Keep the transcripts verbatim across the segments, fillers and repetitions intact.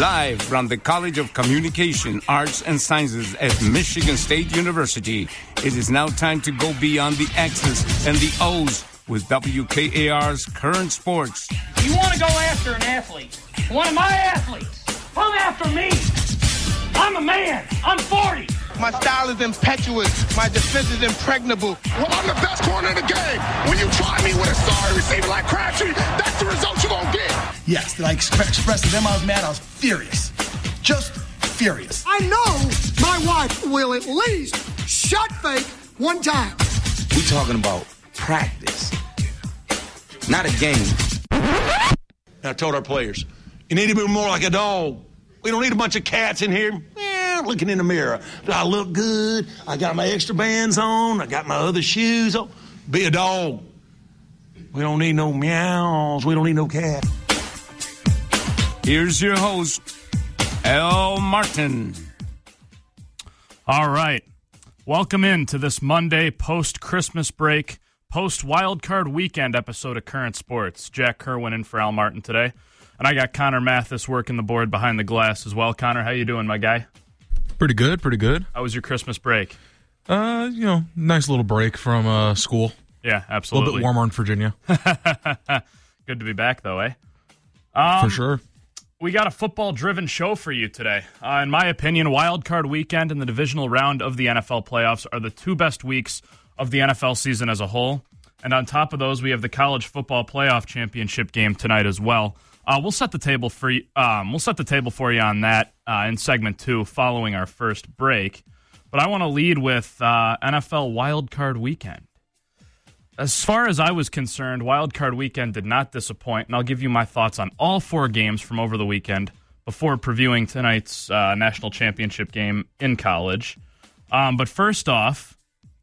Live from the College of Communication, Arts, and Sciences at Michigan State University, it is now time to go beyond the X's and the O's with W K A R's Current Sports. You want to go after an athlete, one of my athletes, come after me. I'm a man. I'm forty. My style is impetuous. My defense is impregnable. Well, I'm the best corner in the game. When you try me with a sorry receiver like Crabtree, that's the result you're going to get. Yes, did I express to them I was mad? I was furious. Just furious. I know my wife will at least shot fake one time. We talking about practice, not a game. I told our players, you need to be more like a dog. We don't need a bunch of cats in here eh, looking in the mirror. Do I look good? I got my extra bands on. I got my other shoes on. Be a dog. We don't need no meows. We don't need no cat. Here's your host, Al Martin. All right. Welcome in to this Monday post-Christmas break, post-wildcard weekend episode of Current Sports. Jack Kerwin in for Al Martin today. And I got Connor Mathis working the board behind the glass as well. Connor, how you doing, my guy? Pretty good, pretty good. How was your Christmas break? Uh, you know, nice little break from uh, school. Yeah, absolutely. A little bit warmer in Virginia. Good to be back, though, eh? Um, For sure. We got a football-driven show for you today. Uh, in my opinion, Wild Card Weekend and the divisional round of the N F L playoffs are the two best weeks of the N F L season as a whole. And on top of those, we have the College Football Playoff Championship game tonight as well. Uh, we'll set the table for you. Um, we'll set the table for you on that uh, in segment two, following our first break. But I want to lead with uh, N F L Wild Card Weekend. As far as I was concerned, Wild Card Weekend did not disappoint, and I'll give you my thoughts on all four games from over the weekend before previewing tonight's uh, national championship game in college. Um, but first off,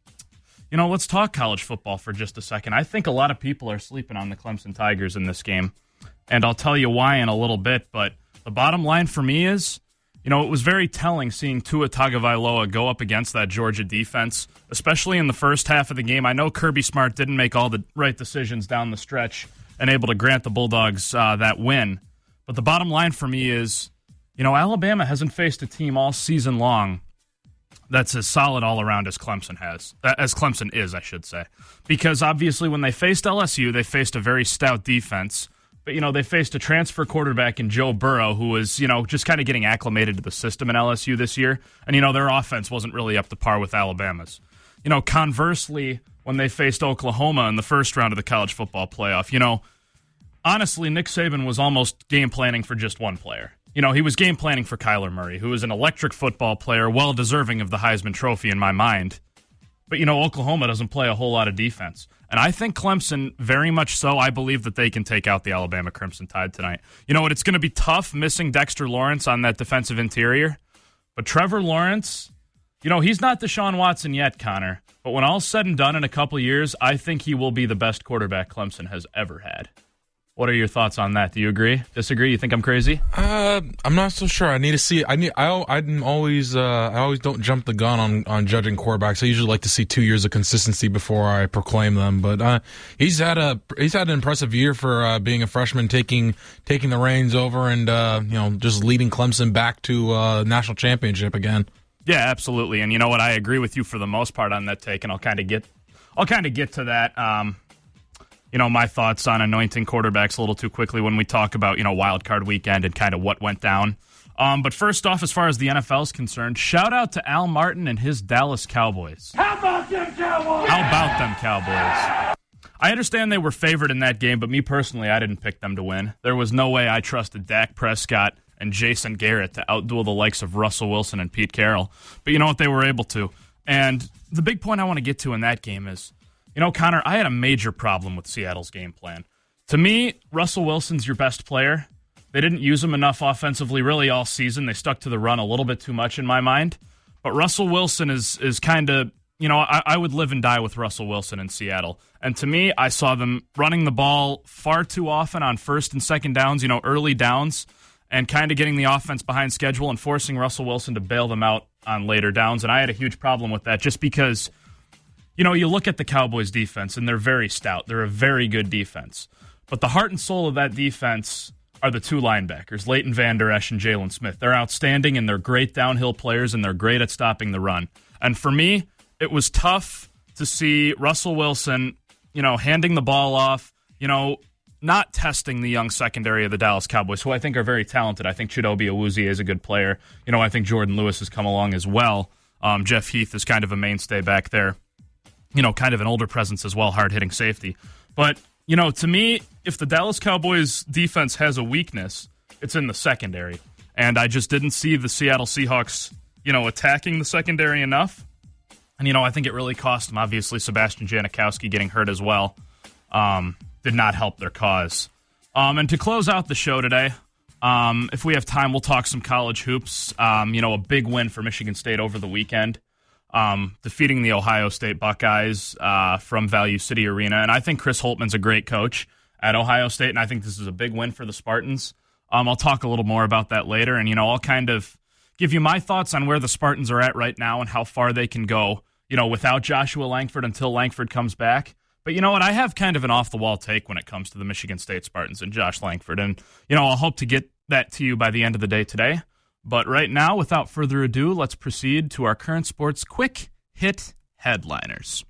you know, let's talk college football for just a second. I think a lot of people are sleeping on the Clemson Tigers in this game. And I'll tell you why in a little bit, but the bottom line for me is, you know, it was very telling seeing Tua Tagovailoa go up against that Georgia defense, especially in the first half of the game. I know Kirby Smart didn't make all the right decisions down the stretch and able to grant the Bulldogs uh, that win. But the bottom line for me is, you know, Alabama hasn't faced a team all season long that's as solid all around as Clemson has, as Clemson is, I should say. Because obviously when they faced L S U, they faced a very stout defense. But, you know, they faced a transfer quarterback in Joe Burrow who was, you know, just kind of getting acclimated to the system in L S U this year. And, you know, their offense wasn't really up to par with Alabama's. You know, conversely, when they faced Oklahoma in the first round of the college football playoff, you know, honestly, Nick Saban was almost game planning for just one player. You know, he was game planning for Kyler Murray, who is an electric football player, well deserving of the Heisman Trophy in my mind. But, you know, Oklahoma doesn't play a whole lot of defense. And I think Clemson, very much so, I believe that they can take out the Alabama Crimson Tide tonight. You know what? It's going to be tough missing Dexter Lawrence on that defensive interior. But Trevor Lawrence, you know, he's not Deshaun Watson yet, Connor. But when all's said and done in a couple years, I think he will be the best quarterback Clemson has ever had. What are your thoughts on that? Do you agree? Disagree? You think I'm crazy? Uh, I'm not so sure. I need to see. I need. I. I'm always. Uh, I always don't jump the gun on, on judging quarterbacks. I usually like to see two years of consistency before I proclaim them. But uh, he's had a. He's had an impressive year for uh, being a freshman, taking taking the reins over and uh, you know just leading Clemson back to uh, national championship again. Yeah, absolutely. And you know what? I agree with you for the most part on that take, and I'll kind of get. I'll kind of get to that. Um, You know, my thoughts on anointing quarterbacks a little too quickly when we talk about, you know, wild card weekend and kind of what went down. Um, but first off, as far as the N F L is concerned, shout out to Al Martin and his Dallas Cowboys. How about them Cowboys? How about them Cowboys? I understand they were favored in that game, but me personally, I didn't pick them to win. There was no way I trusted Dak Prescott and Jason Garrett to outduel the likes of Russell Wilson and Pete Carroll. But you know what? They were able to. And the big point I want to get to in that game is, you know, Connor, I had a major problem with Seattle's game plan. To me, Russell Wilson's your best player. They didn't use him enough offensively really all season. They stuck to the run a little bit too much in my mind. But Russell Wilson is is kind of, you know, I, I would live and die with Russell Wilson in Seattle. And to me, I saw them running the ball far too often on first and second downs, you know, early downs, and kind of getting the offense behind schedule and forcing Russell Wilson to bail them out on later downs. And I had a huge problem with that just because, you know, you look at the Cowboys defense, and they're very stout. They're a very good defense. But the heart and soul of that defense are the two linebackers, Leighton Vander Esch and Jalen Smith. They're outstanding, and they're great downhill players, and they're great at stopping the run. And for me, it was tough to see Russell Wilson, you know, handing the ball off, you know, not testing the young secondary of the Dallas Cowboys, who I think are very talented. I think Chidobe Awuzie is a good player. You know, I think Jordan Lewis has come along as well. Um, Jeff Heath is kind of a mainstay back there. You know, kind of an older presence as well, hard-hitting safety. But, you know, to me, if the Dallas Cowboys defense has a weakness, it's in the secondary. And I just didn't see the Seattle Seahawks, you know, attacking the secondary enough. And, you know, I think it really cost them. Obviously, Sebastian Janikowski getting hurt as well um, did not help their cause. Um, and to close out the show today, um, if we have time, we'll talk some college hoops. Um, you know, a big win for Michigan State over the weekend, um, defeating the Ohio State Buckeyes uh, from Value City Arena. And I think Chris Holtman's a great coach at Ohio State, and I think this is a big win for the Spartans. Um, I'll talk a little more about that later, and, you know, I'll kind of give you my thoughts on where the Spartans are at right now and how far they can go, you know, without Joshua Langford until Langford comes back. But you know what? I have kind of an off-the-wall take when it comes to the Michigan State Spartans and Josh Langford. And, you know, I'll hope to get that to you by the end of the day today. But right now, without further ado, let's proceed to our current sports quick hit headliners.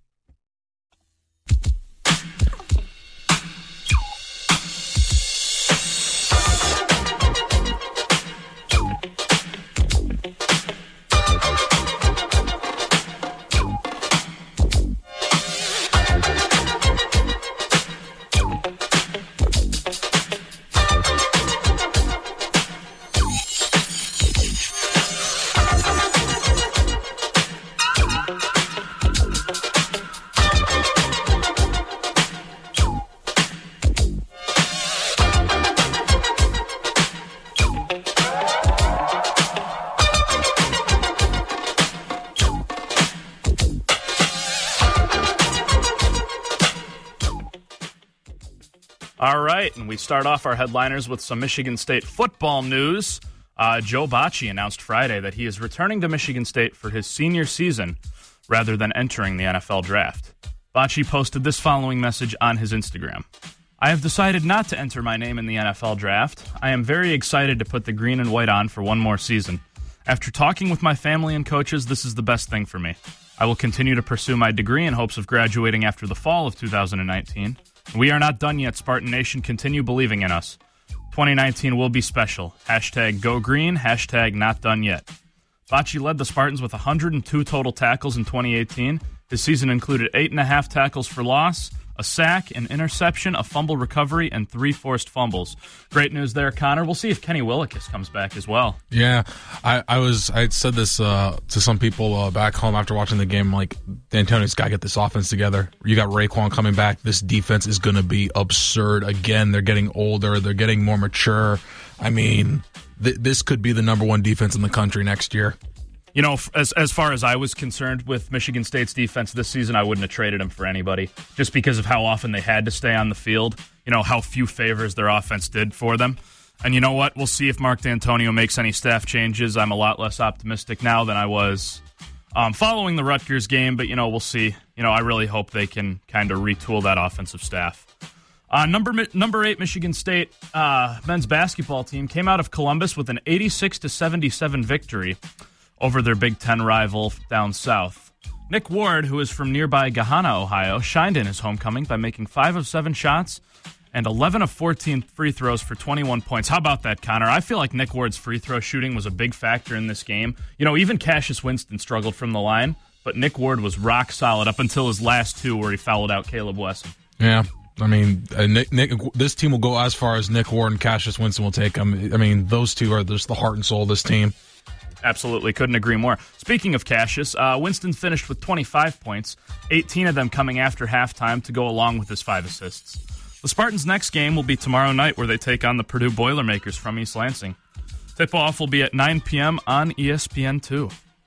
All right, and we start off our headliners with some Michigan State football news. Uh, Joe Bocci announced Friday that he is returning to Michigan State for his senior season rather than entering the N F L draft. Bocci posted this following message on his Instagram. I have decided not to enter my name in the N F L draft. I am very excited to put the green and white on for one more season. After talking with my family and coaches, this is the best thing for me. I will continue to pursue my degree in hopes of graduating after the fall of two thousand nineteen. We are not done yet, Spartan Nation. Continue believing in us. twenty nineteen will be special. Hashtag go green. Hashtag not done yet. Bocci led the Spartans with one hundred two total tackles in twenty eighteen. His season included eight and a half tackles for loss, a sack, an interception, a fumble recovery, and three forced fumbles. Great news there, Connor. We'll see if Kenny Willekes comes back as well. Yeah, I, I was I said this uh, to some people uh, back home after watching the game. Like, D'Antonio's got to get this offense together. You got Raekwon coming back. This defense is going to be absurd. Again, they're getting older. They're getting more mature. I mean, th- this could be the number one defense in the country next year. You know, as as far as I was concerned with Michigan State's defense this season, I wouldn't have traded him for anybody just because of how often they had to stay on the field, you know, how few favors their offense did for them. And you know what? We'll see if Mark D'Antonio makes any staff changes. I'm a lot less optimistic now than I was um, following the Rutgers game, but, you know, we'll see. You know, I really hope they can kind of retool that offensive staff. Uh, number number eight, Michigan State uh, men's basketball team came out of Columbus with an eighty-six to seventy-seven victory over their Big Ten rival down south. Nick Ward, who is from nearby Gahanna, Ohio, shined in his homecoming by making five of seven shots and eleven of fourteen free throws for twenty-one points. How about that, Connor? I feel like Nick Ward's free throw shooting was a big factor in this game. You know, even Cassius Winston struggled from the line, but Nick Ward was rock solid up until his last two where he fouled out Caleb Wesson. Yeah. I mean, uh, Nick, Nick, this team will go as far as Nick Ward and Cassius Winston will take them. I mean, those two are just the heart and soul of this team. Absolutely. Couldn't agree more. Speaking of Cassius, uh, Winston finished with twenty-five points, eighteen of them coming after halftime to go along with his five assists. The Spartans' next game will be tomorrow night where they take on the Purdue Boilermakers from East Lansing. Tip-off will be at nine p.m. on E S P N two.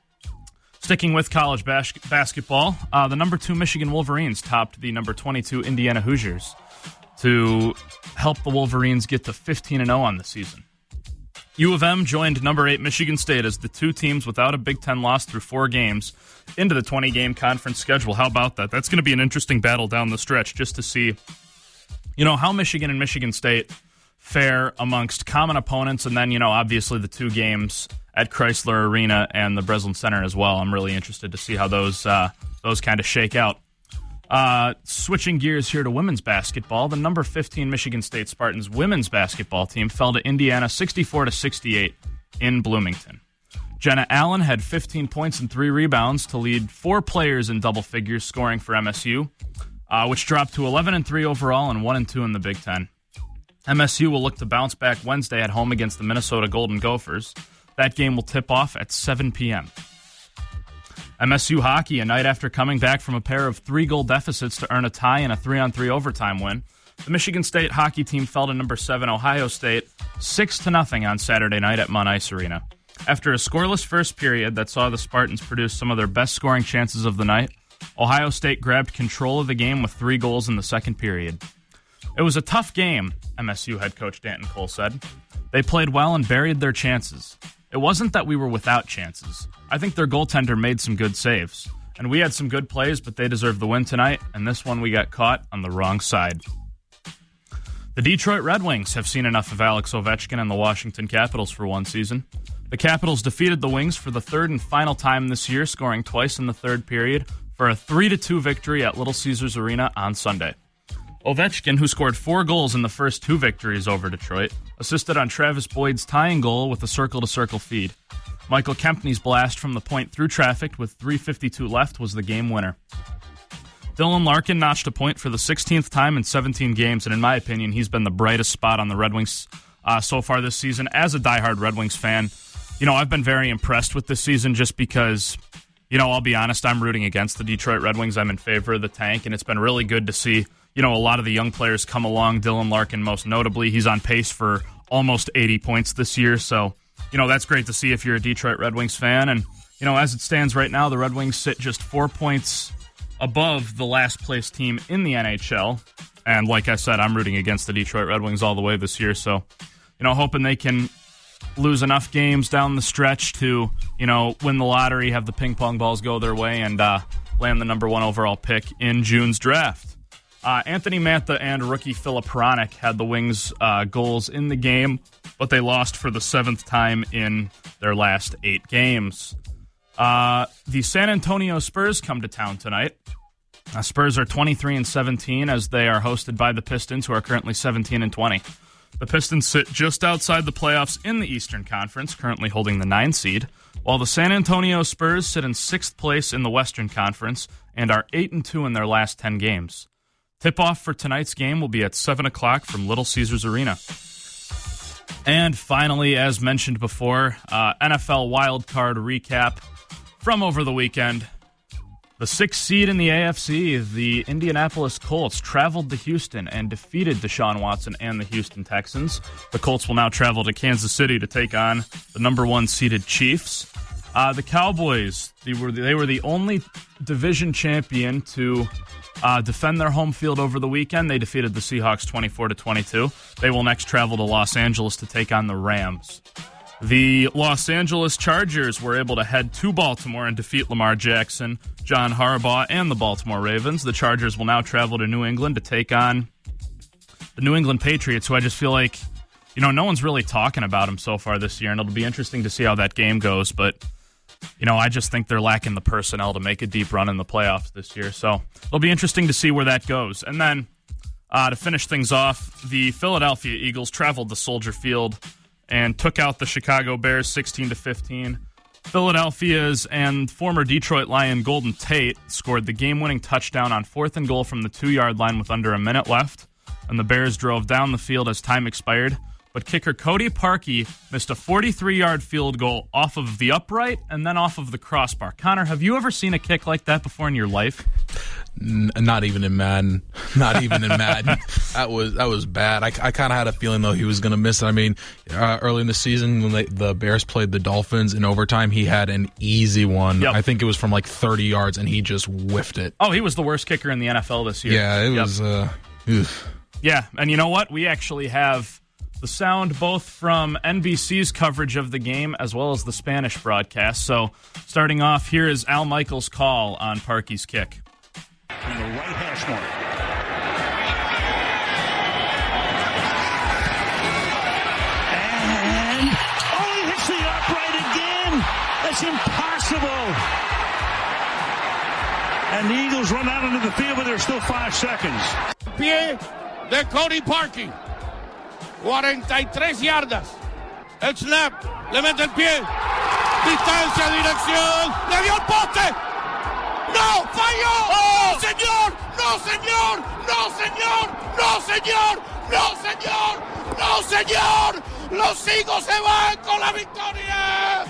Sticking with college bas- basketball, uh, the number two Michigan Wolverines topped the number twenty-two Indiana Hoosiers to help the Wolverines get to fifteen and oh on the season. U of M joined number eight Michigan State as the two teams without a Big Ten loss through four games into the twenty-game conference schedule. How about that? That's going to be an interesting battle down the stretch just to see, you know, how Michigan and Michigan State fair amongst common opponents, and then, you know, obviously the two games at Chrysler Arena and the Breslin Center as well. I'm really interested to see how those uh, those kind of shake out. Uh, switching gears here to women's basketball, the number fifteen Michigan State Spartans women's basketball team fell to Indiana sixty-four to sixty-eight in Bloomington. Jenna Allen had fifteen points and three rebounds to lead four players in double figures scoring for M S U, uh, which dropped to eleven and three overall and one and two in the Big Ten. M S U will look to bounce back Wednesday at home against the Minnesota Golden Gophers. That game will tip off at seven p.m. M S U hockey, a night after coming back from a pair of three-goal deficits to earn a tie and a three-on-three overtime win, the Michigan State hockey team fell to number seven Ohio State six to nothing on Saturday night at Mount Ice Arena. After a scoreless first period that saw the Spartans produce some of their best scoring chances of the night, Ohio State grabbed control of the game with three goals in the second period. It was a tough game, M S U head coach Danton Cole said. They played well and buried their chances. It wasn't that we were without chances. I think their goaltender made some good saves. And we had some good plays, but they deserved the win tonight, and this one we got caught on the wrong side. The Detroit Red Wings have seen enough of Alex Ovechkin and the Washington Capitals for one season. The Capitals defeated the Wings for the third and final time this year, scoring twice in the third period for a three to two victory at Little Caesars Arena on Sunday. Ovechkin, who scored four goals in the first two victories over Detroit, assisted on Travis Boyd's tying goal with a circle-to-circle feed. Michael Kempney's blast from the point through traffic with three fifty-two left was the game winner. Dylan Larkin notched a point for the sixteenth time in seventeen games, and in my opinion, he's been the brightest spot on the Red Wings uh, so far this season. As a diehard Red Wings fan, you know, I've been very impressed with this season just because, you know, I'll be honest, I'm rooting against the Detroit Red Wings. I'm in favor of the tank, and it's been really good to see, you know, a lot of the young players come along. Dylan Larkin, most notably, he's on pace for almost eighty points this year. So, you know, that's great to see if you're a Detroit Red Wings fan. And, you know, as it stands right now, the Red Wings sit just four points above the last place team in the N H L. And like I said, I'm rooting against the Detroit Red Wings all the way this year. So, you know, hoping they can lose enough games down the stretch to, you know, win the lottery, have the ping pong balls go their way, and uh, land the number one overall pick in June's draft. Uh, Anthony Mantha and rookie Filip Hronek had the Wings' uh, goals in the game, but they lost for the seventh time in their last eight games. Uh, the San Antonio Spurs come to town tonight. Uh, Spurs are twenty-three and seventeen as they are hosted by the Pistons, who are currently seventeen and twenty. The Pistons sit just outside the playoffs in the Eastern Conference, currently holding the ninth seed, while the San Antonio Spurs sit in sixth place in the Western Conference and are eight and two in their last ten games. Tip-off for tonight's game will be at seven o'clock from Little Caesars Arena. And finally, as mentioned before, uh, N F L wildcard recap from over the weekend. The sixth seed in the A F C, the Indianapolis Colts, traveled to Houston and defeated Deshaun Watson and the Houston Texans. The Colts will now travel to Kansas City to take on the number one seeded Chiefs. Uh, the Cowboys, they were, they were the only division champion to uh, defend their home field over the weekend. They defeated the Seahawks twenty-four to twenty-two. They will next travel to Los Angeles to take on the Rams. The Los Angeles Chargers were able to head to Baltimore and defeat Lamar Jackson, John Harbaugh, and the Baltimore Ravens. The Chargers will now travel to New England to take on the New England Patriots, who I just feel like, you know, no one's really talking about them so far this year, and it'll be interesting to see how that game goes. But, you know, I just think they're lacking the personnel to make a deep run in the playoffs this year. So it'll be interesting to see where that goes. And then uh, to finish things off, the Philadelphia Eagles traveled to Soldier Field and took out the Chicago Bears sixteen to fifteen. Philadelphia's and former Detroit Lion Golden Tate scored the game-winning touchdown on fourth and goal from the two-yard line with under a minute left, and the Bears drove down the field as time expired. But kicker Cody Parkey missed a forty-three-yard field goal off of the upright and then off of the crossbar. Connor, have you ever seen a kick like that before in your life? N- not even in Madden. Not even in Madden. That was that was bad. I, I kind of had a feeling, though, he was going to miss it. I mean, uh, early in the season when they, the Bears played the Dolphins in overtime, he had an easy one. Yep. I think it was from like thirty yards, and he just whiffed it. Oh, he was the worst kicker in the N F L this year. Yeah, it yep. was... Uh, yeah, and you know what? We actually have the sound both from N B C's coverage of the game as well as the Spanish broadcast. So starting off, here is Al Michaels' call on Parkey's kick. In the right hash mark. It's impossible. And the Eagles run out into the field, but there's still five seconds. Pie de Cody Parkey. cuarenta y tres yardas. El snap. Le mete el pie. Distancia, dirección. Le dio el poste. ¡No! ¡Falló! ¡Oh! ¡No, señor! ¡No, señor! ¡No, señor! ¡No, señor! ¡No, señor! ¡No, señor! ¡Los Eagles se van con la victoria!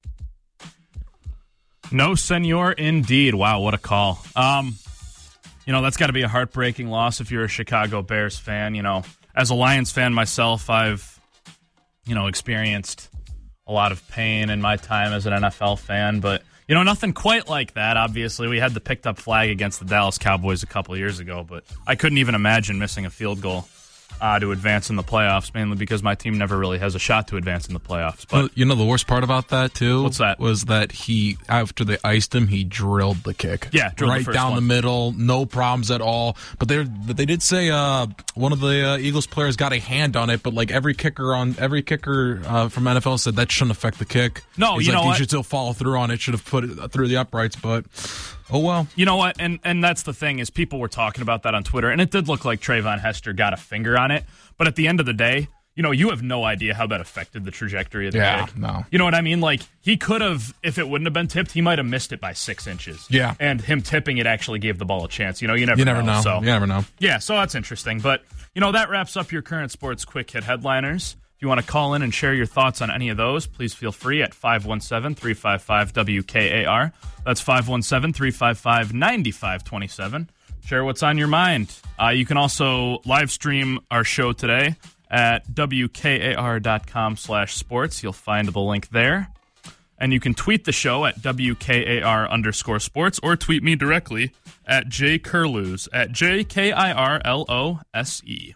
No, senor, indeed. Wow, what a call. Um, you know, that's got to be a heartbreaking loss if you're a Chicago Bears fan. You know, as a Lions fan myself, I've, you know, experienced a lot of pain in my time as an N F L fan, but, you know, nothing quite like that, obviously. We had the picked up flag against the Dallas Cowboys a couple of years ago, but I couldn't even imagine missing a field goal Uh, to advance in the playoffs, mainly because my team never really has a shot to advance in the playoffs. But well, you know the worst part about that too? What's that? Was that he, after they iced him, he drilled the kick. Yeah, drilled right the first down one. the middle, no problems at all. But they but they did say uh, one of the uh, Eagles players got a hand on it, but like every kicker on every kicker uh, from N F L said that shouldn't affect the kick. No, He's you like, know he what? should still follow through on it. Should have put it through the uprights, but oh well. You know what? And and that's the thing is people were talking about that on Twitter, and it did look like Trayvon Hester got a finger on it. But at the end of the day, you know, you have no idea how that affected the trajectory of the Yeah, kick. no. You know what I mean? Like, he could have, if it wouldn't have been tipped, he might have missed it by six inches. Yeah. And him tipping it actually gave the ball a chance. You know, you never You never know. So. You never know. Yeah, so that's interesting. But, you know, that wraps up your current sports quick hit headliners. If you want to call in and share your thoughts on any of those, please feel free at five one seven, three five five, W K A R. That's five one seven, three five five, nine five two seven. Share what's on your mind. Uh, you can also live stream our show today at W K A R dot com slash sports. You'll find the link there. And you can tweet the show at W K A R underscore sports or tweet me directly at J Curloos at J K I R L O S E.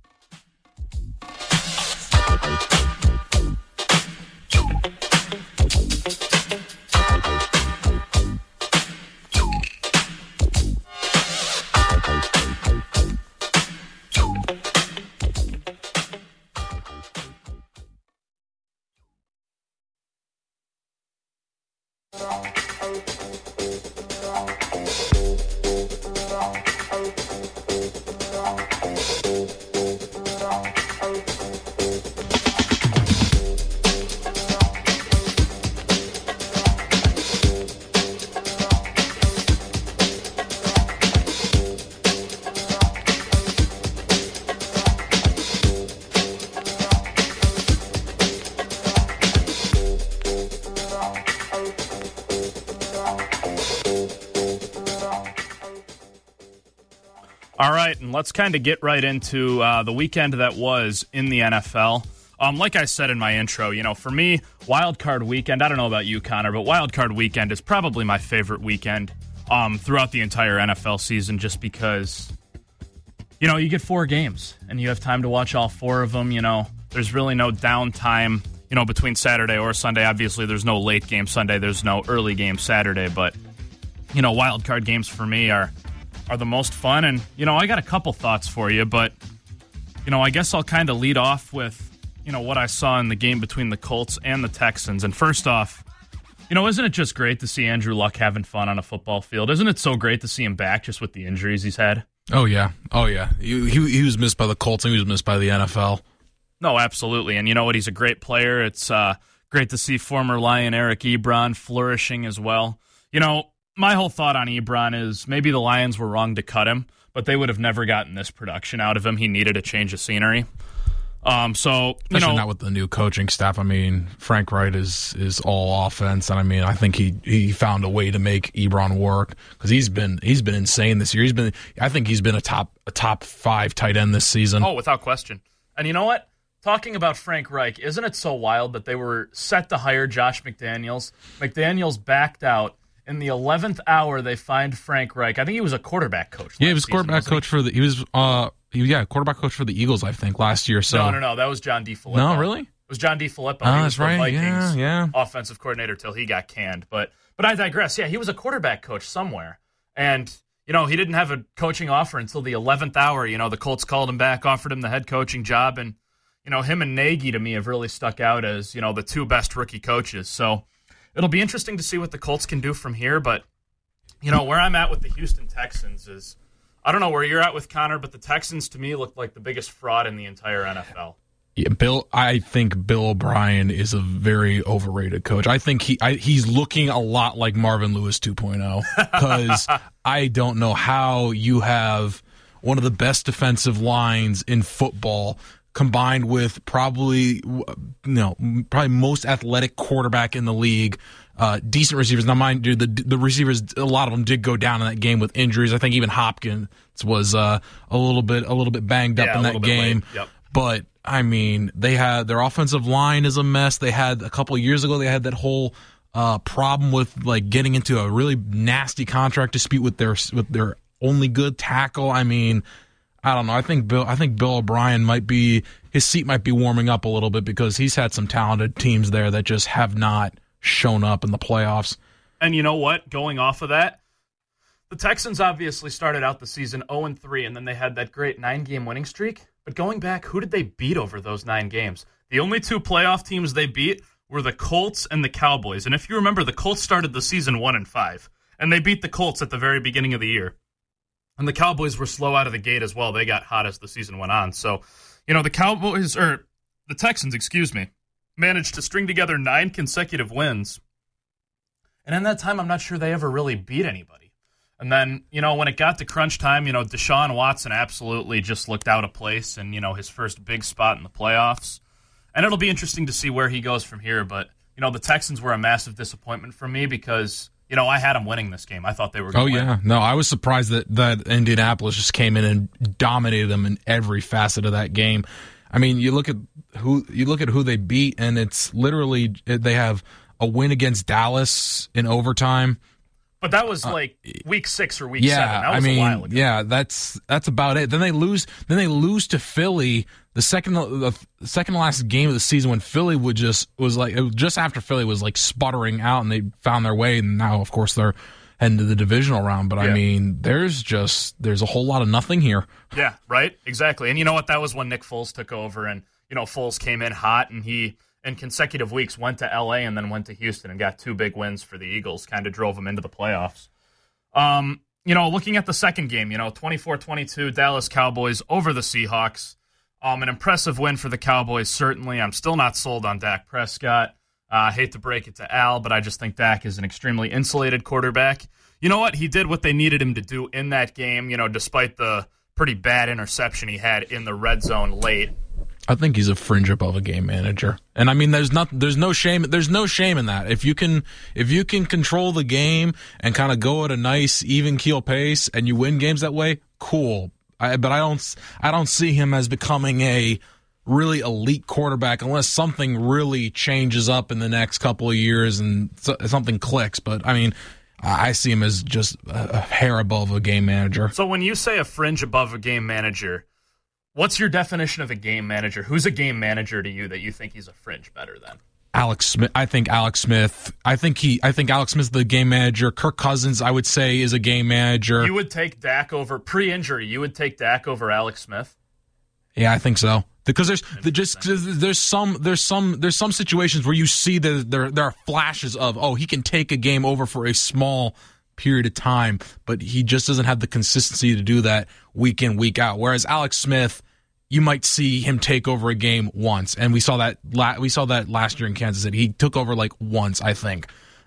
All right, and let's kind of get right into uh, the weekend that was in the N F L. Um, like I said in my intro, you know, for me, Wild Card Weekend, I don't know about you, Connor, but Wild Card Weekend is probably my favorite weekend um, throughout the entire N F L season just because, you know, you get four games and you have time to watch all four of them. You know, there's really no downtime, you know, between Saturday or Sunday. Obviously, there's no late game Sunday. There's no early game Saturday. But, you know, Wild Card games for me are are the most fun. And, you know, I got a couple thoughts for you, but, you know, I guess I'll kind of lead off with, you know, what I saw in the game between the Colts and the Texans. And first off, you know, isn't it just great to see Andrew Luck having fun on a football field? Isn't it so great to see him back just with the injuries he's had? Oh, yeah. Oh, yeah. He, he, he was missed by the Colts and he was missed by the N F L. No, absolutely. And you know what? He's a great player. It's uh, great to see former Lion Eric Ebron flourishing as well. You know, my whole thought on Ebron is maybe the Lions were wrong to cut him, but they would have never gotten this production out of him. He needed a change of scenery. Um, so, you Especially know, not with the new coaching staff. I mean, Frank Wright is is all offense, and I mean, I think he, he found a way to make Ebron work because he's been he's been insane this year. He's been I think he's been a top a top five tight end this season. Oh, without question. And you know what? Talking about Frank Reich, isn't it so wild that they were set to hire Josh McDaniels? McDaniels backed out. In the eleventh hour, they find Frank Reich. I think he was a quarterback coach. Yeah, he was season, quarterback coach he? for the. He was uh, he, yeah, quarterback coach for the Eagles. I think last year. So no, no, no, that was John DeFilippo. No, really, it was John DeFilippo. Oh, he that's was the right. Vikings yeah, yeah. offensive coordinator till he got canned. But but I digress. Yeah, he was a quarterback coach somewhere, and you know he didn't have a coaching offer until the eleventh hour. You know the Colts called him back, offered him the head coaching job, and you know him and Nagy to me have really stuck out as you know the two best rookie coaches. So. it'll be interesting to see what the Colts can do from here. But, you know, where I'm at with the Houston Texans is, I don't know where you're at with Connor, but the Texans to me look like the biggest fraud in the entire N F L. Yeah, Bill. I think Bill O'Brien is a very overrated coach. I think he I, he's looking a lot like Marvin Lewis two point oh because I don't know how you have one of the best defensive lines in football combined with probably you know probably most athletic quarterback in the league, uh, decent receivers. Now, mind you, the the receivers, a lot of them did go down in that game with injuries. I think even Hopkins was uh, a little bit a little bit banged up yeah, in that game. Yep. But I mean, they had their offensive line is a mess. They had a couple of years ago, they had that whole uh, problem with like getting into a really nasty contract dispute with their with their only good tackle. I mean, I don't know. I think Bill. I think Bill O'Brien might be his seat might be warming up a little bit because he's had some talented teams there that just have not shown up in the playoffs. And you know what? Going off of that, the Texans obviously started out the season oh and three, and then they had that great nine-game winning streak. But going back, who did they beat over those nine games? The only two playoff teams they beat were the Colts and the Cowboys. And if you remember, the Colts started the season one and five, and they beat the Colts at the very beginning of the year. And the Cowboys were slow out of the gate as well. They got hot as the season went on. So, you know, the Cowboys, or the Texans, excuse me, managed to string together nine consecutive wins. And in that time, I'm not sure they ever really beat anybody. And then, you know, when it got to crunch time, you know, Deshaun Watson absolutely just looked out of place and, you know, his first big spot in the playoffs. And it'll be interesting to see where he goes from here. But, you know, the Texans were a massive disappointment for me because, you know, I had them winning this game. I thought they were going to win. Oh, yeah. No, I was surprised that, that Indianapolis just came in and dominated them in every facet of that game. I mean, you look at who you look at who they beat, and it's literally they have a win against Dallas in overtime. But that was like week six or week yeah, seven. That was I mean, a while ago. Yeah, that's that's about it. Then they lose. Then they lose to Philly. The second, the second to last game of the season when Philly would just was like it was just after Philly was like sputtering out, and they found their way. And now, of course, they're heading to the divisional round. But yeah. I mean, there's just there's a whole lot of nothing here. Yeah, right. Exactly. And you know what? That was when Nick Foles took over, and you know Foles came in hot, and he. in consecutive weeks, went to L A and then went to Houston and got two big wins for the Eagles, kind of drove them into the playoffs. Um, you know, looking at the second game, you know, twenty-four twenty-two, Dallas Cowboys over the Seahawks. Um, an impressive win for the Cowboys, certainly. I'm still not sold on Dak Prescott. Uh, I hate to break it to Al, but I just think Dak is an extremely insulated quarterback. You know what? He did what they needed him to do in that game, you know, despite the pretty bad interception he had in the red zone late. I think he's a fringe above a game manager, and I mean, there's not, there's no shame, there's no shame in that. If you can, if you can control the game and kind of go at a nice even keel pace, and you win games that way, cool. I, but I don't, I don't see him as becoming a really elite quarterback unless something really changes up in the next couple of years and something clicks. But I mean, I see him as just a hair above a game manager. So when you say a fringe above a game manager, what's your definition of a game manager? Who's a game manager to you that you think he's a fringe better than? Alex Smith. I think Alex Smith. I think he. I think Alex Smith's the game manager. Kirk Cousins, I would say, is a game manager. You would take Dak over pre-injury. You would take Dak over Alex Smith. Yeah, I think so. Because there's just there's some there's some there's some situations where you see that there there are flashes of oh he can take a game over for a small period of time, but he just doesn't have the consistency to do that week in, week out. Whereas Alex Smith, you might see him take over a game once, and we saw that la- we saw that last year in Kansas City. He took over like once, I think.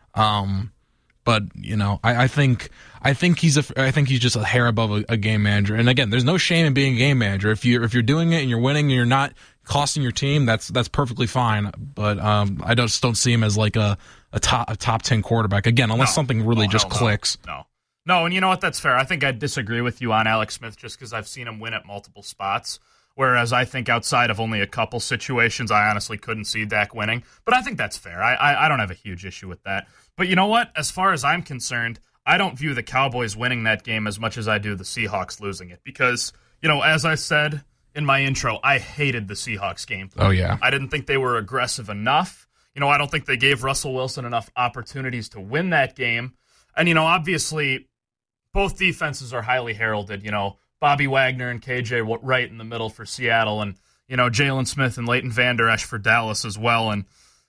Um, but you know, I, I think I think he's a I think he's just a hair above a, a game manager. And again, there's no shame in being a game manager. If you if you're doing it and you're winning and you're not costing your team, that's that's perfectly fine. But um, I just don't see him as like a a top a top ten quarterback again, unless no. something really oh, just clicks. No. no, no, and you know what? That's fair. I think I'd disagree with you on Alex Smith just because I've seen him win at multiple spots. Whereas I think outside of only a couple situations, I honestly couldn't see Dak winning. But I think that's fair. I, I I don't have a huge issue with that. But you know what? As far as I'm concerned, I don't view the Cowboys winning that game as much as I do the Seahawks losing it. Because, you know, as I said in my intro, I hated the Seahawks game. Oh, yeah. I didn't think they were aggressive enough. You know, I don't think they gave Russell Wilson enough opportunities to win that game. And, you know, obviously, both defenses are highly heralded, you know. Bobby Wagner and K J Wright in the middle for Seattle, and, you know, Jalen Smith and Leighton Vander Esch for Dallas as well. And,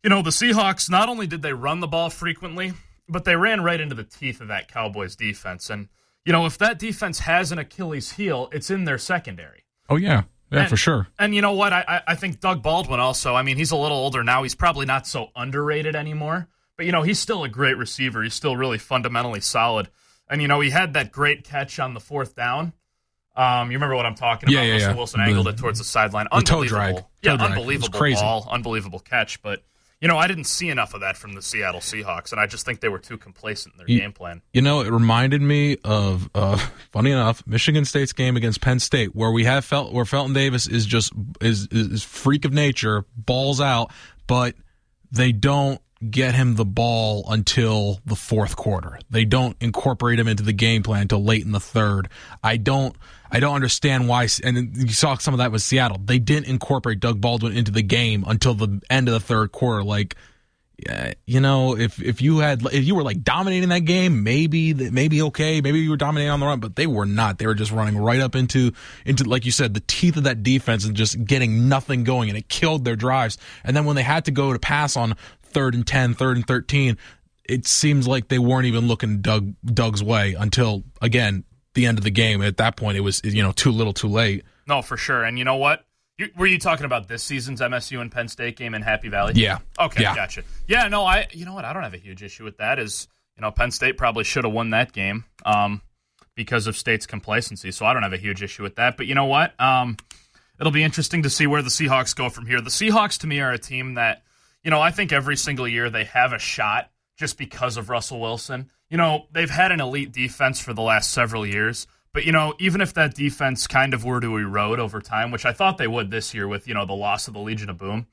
You know, the Seahawks, not only did they run the ball frequently, but they ran right into the teeth of that Cowboys defense. And, you know, if that defense has an Achilles heel, it's in their secondary. Oh, yeah. Yeah, and, for sure. And you know what? I, I think Doug Baldwin also, I mean, he's a little older now. He's probably not so underrated anymore. But, you know, he's still a great receiver. He's still really fundamentally solid. And, you know, he had that great catch on the fourth down. Um, you remember what I'm talking about? Yeah, yeah, Russell yeah. Wilson the, angled it towards the sideline. The toe Unbelievable. drag. Toe yeah, drag. unbelievable Crazy. ball, unbelievable catch. But, you know, I didn't see enough of that from the Seattle Seahawks, and I just think they were too complacent in their you, game plan. You know, it reminded me of, uh, funny enough, Michigan State's game against Penn State, where we have Fel- where Felton Davis is just is, is is freak of nature, balls out, but they don't get him the ball until the fourth quarter. They don't incorporate him into the game plan until late in the third. I don't I don't understand why, and you saw some of that with Seattle. They didn't incorporate Doug Baldwin into the game until the end of the third quarter. Like, yeah, you know, if if you had if you were like dominating that game, maybe maybe okay, maybe you were dominating on the run, but they were not. They were just running right up into into like you said, the teeth of that defense and just getting nothing going, and it killed their drives. And then when they had to go to pass on third and ten, third and thirteen, it seems like they weren't even looking Doug Doug's way until again the end of the game. At that point, it was you know too little, too late. No, for sure. And you know what? You, were you talking about this season's M S U and Penn State game in Happy Valley? Yeah. Okay, yeah. Gotcha. Yeah, no, I. You know what? I don't have a huge issue with that. Is you know Penn State probably should have won that game um, because of State's complacency. So I don't have a huge issue with that. But you know what? Um, it'll be interesting to see where the Seahawks go from here. The Seahawks, to me, are a team that. You know, I think every single year they have a shot just because of Russell Wilson. You know, they've had an elite defense for the last several years. But, you know, even if that defense kind of were to erode over time, which I thought they would this year with, you know, the loss of the Legion of Boom,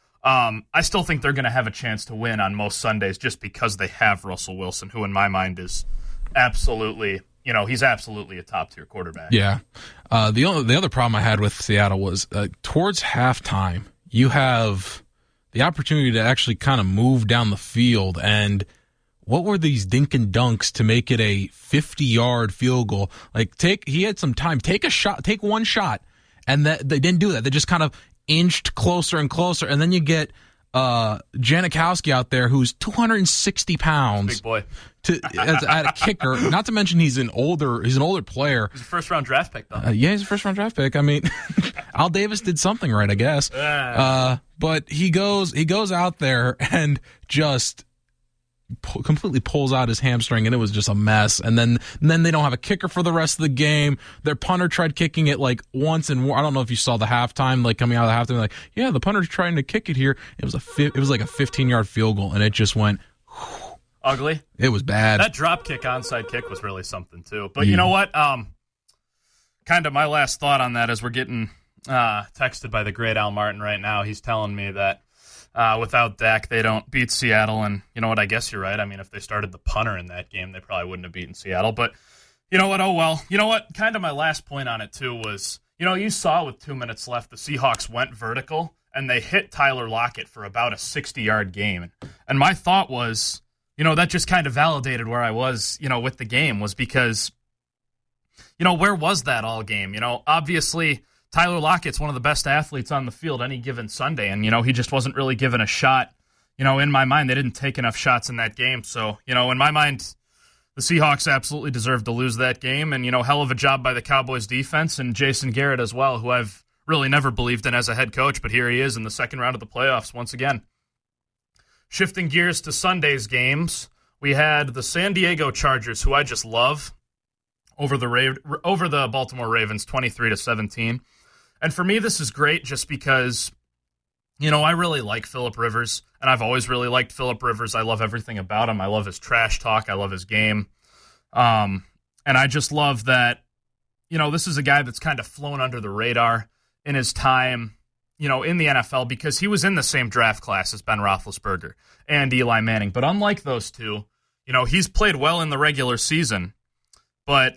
um, I still think they're going to have a chance to win on most Sundays just because they have Russell Wilson, who in my mind is absolutely, you know, he's absolutely a top-tier quarterback. Yeah. Uh, the, only, the other problem I had with Seattle was uh, towards halftime, you have the opportunity to actually kind of move down the field. And what were these dink and dunks to make it a fifty-yard field goal? Like, take he had some time. Take a shot. Take one shot. And that they didn't do that. They just kind of inched closer and closer. And then you get uh, Janikowski out there who's two hundred sixty pounds. Big boy. To, as, at a kicker. Not to mention he's an older he's an older player. He's a first-round draft pick, though. Uh, yeah, he's a first-round draft pick. I mean, Al Davis did something right, I guess. Uh, but he goes he goes out there and just pu- completely pulls out his hamstring, and it was just a mess. And then and then they don't have a kicker for the rest of the game. Their punter tried kicking it like once, and I don't know if you saw the halftime, like coming out of the halftime, like yeah, the punter's trying to kick it here. It was a fi- it was like a fifteen-yard field goal, and it just went. Whew. Ugly. It was bad. That drop kick, onside kick was really something, too. But yeah. You know what? Um, kind of my last thought on that is we're getting uh, texted by the great Al Martin right now. He's telling me that uh, without Dak, they don't beat Seattle. And you know what? I guess you're right. I mean, if they started the punter in that game, they probably wouldn't have beaten Seattle. But you know what? Oh, well. You know what? Kind of my last point on it, too, was, you know, you saw with two minutes left, the Seahawks went vertical, and they hit Tyler Lockett for about a sixty-yard game. And my thought was, you know, that just kind of validated where I was, you know, with the game was because, you know, where was that all game? You know, obviously Tyler Lockett's one of the best athletes on the field any given Sunday, and, you know, he just wasn't really given a shot. You know, in my mind, they didn't take enough shots in that game. So, you know, in my mind, the Seahawks absolutely deserved to lose that game, and, you know, hell of a job by the Cowboys defense and Jason Garrett as well, who I've really never believed in as a head coach, but here he is in the second round of the playoffs once again. Shifting gears to Sunday's games, we had the San Diego Chargers, who I just love, over the Ra- over the Baltimore Ravens, twenty-three to seventeen. And for me, this is great just because, you know, I really like Phillip Rivers, and I've always really liked Phillip Rivers. I love everything about him. I love his trash talk. I love his game. Um, and I just love that, you know, this is a guy that's kind of flown under the radar in his time, you know, in the N F L because he was in the same draft class as Ben Roethlisberger and Eli Manning. But unlike those two, you know, he's played well in the regular season, but,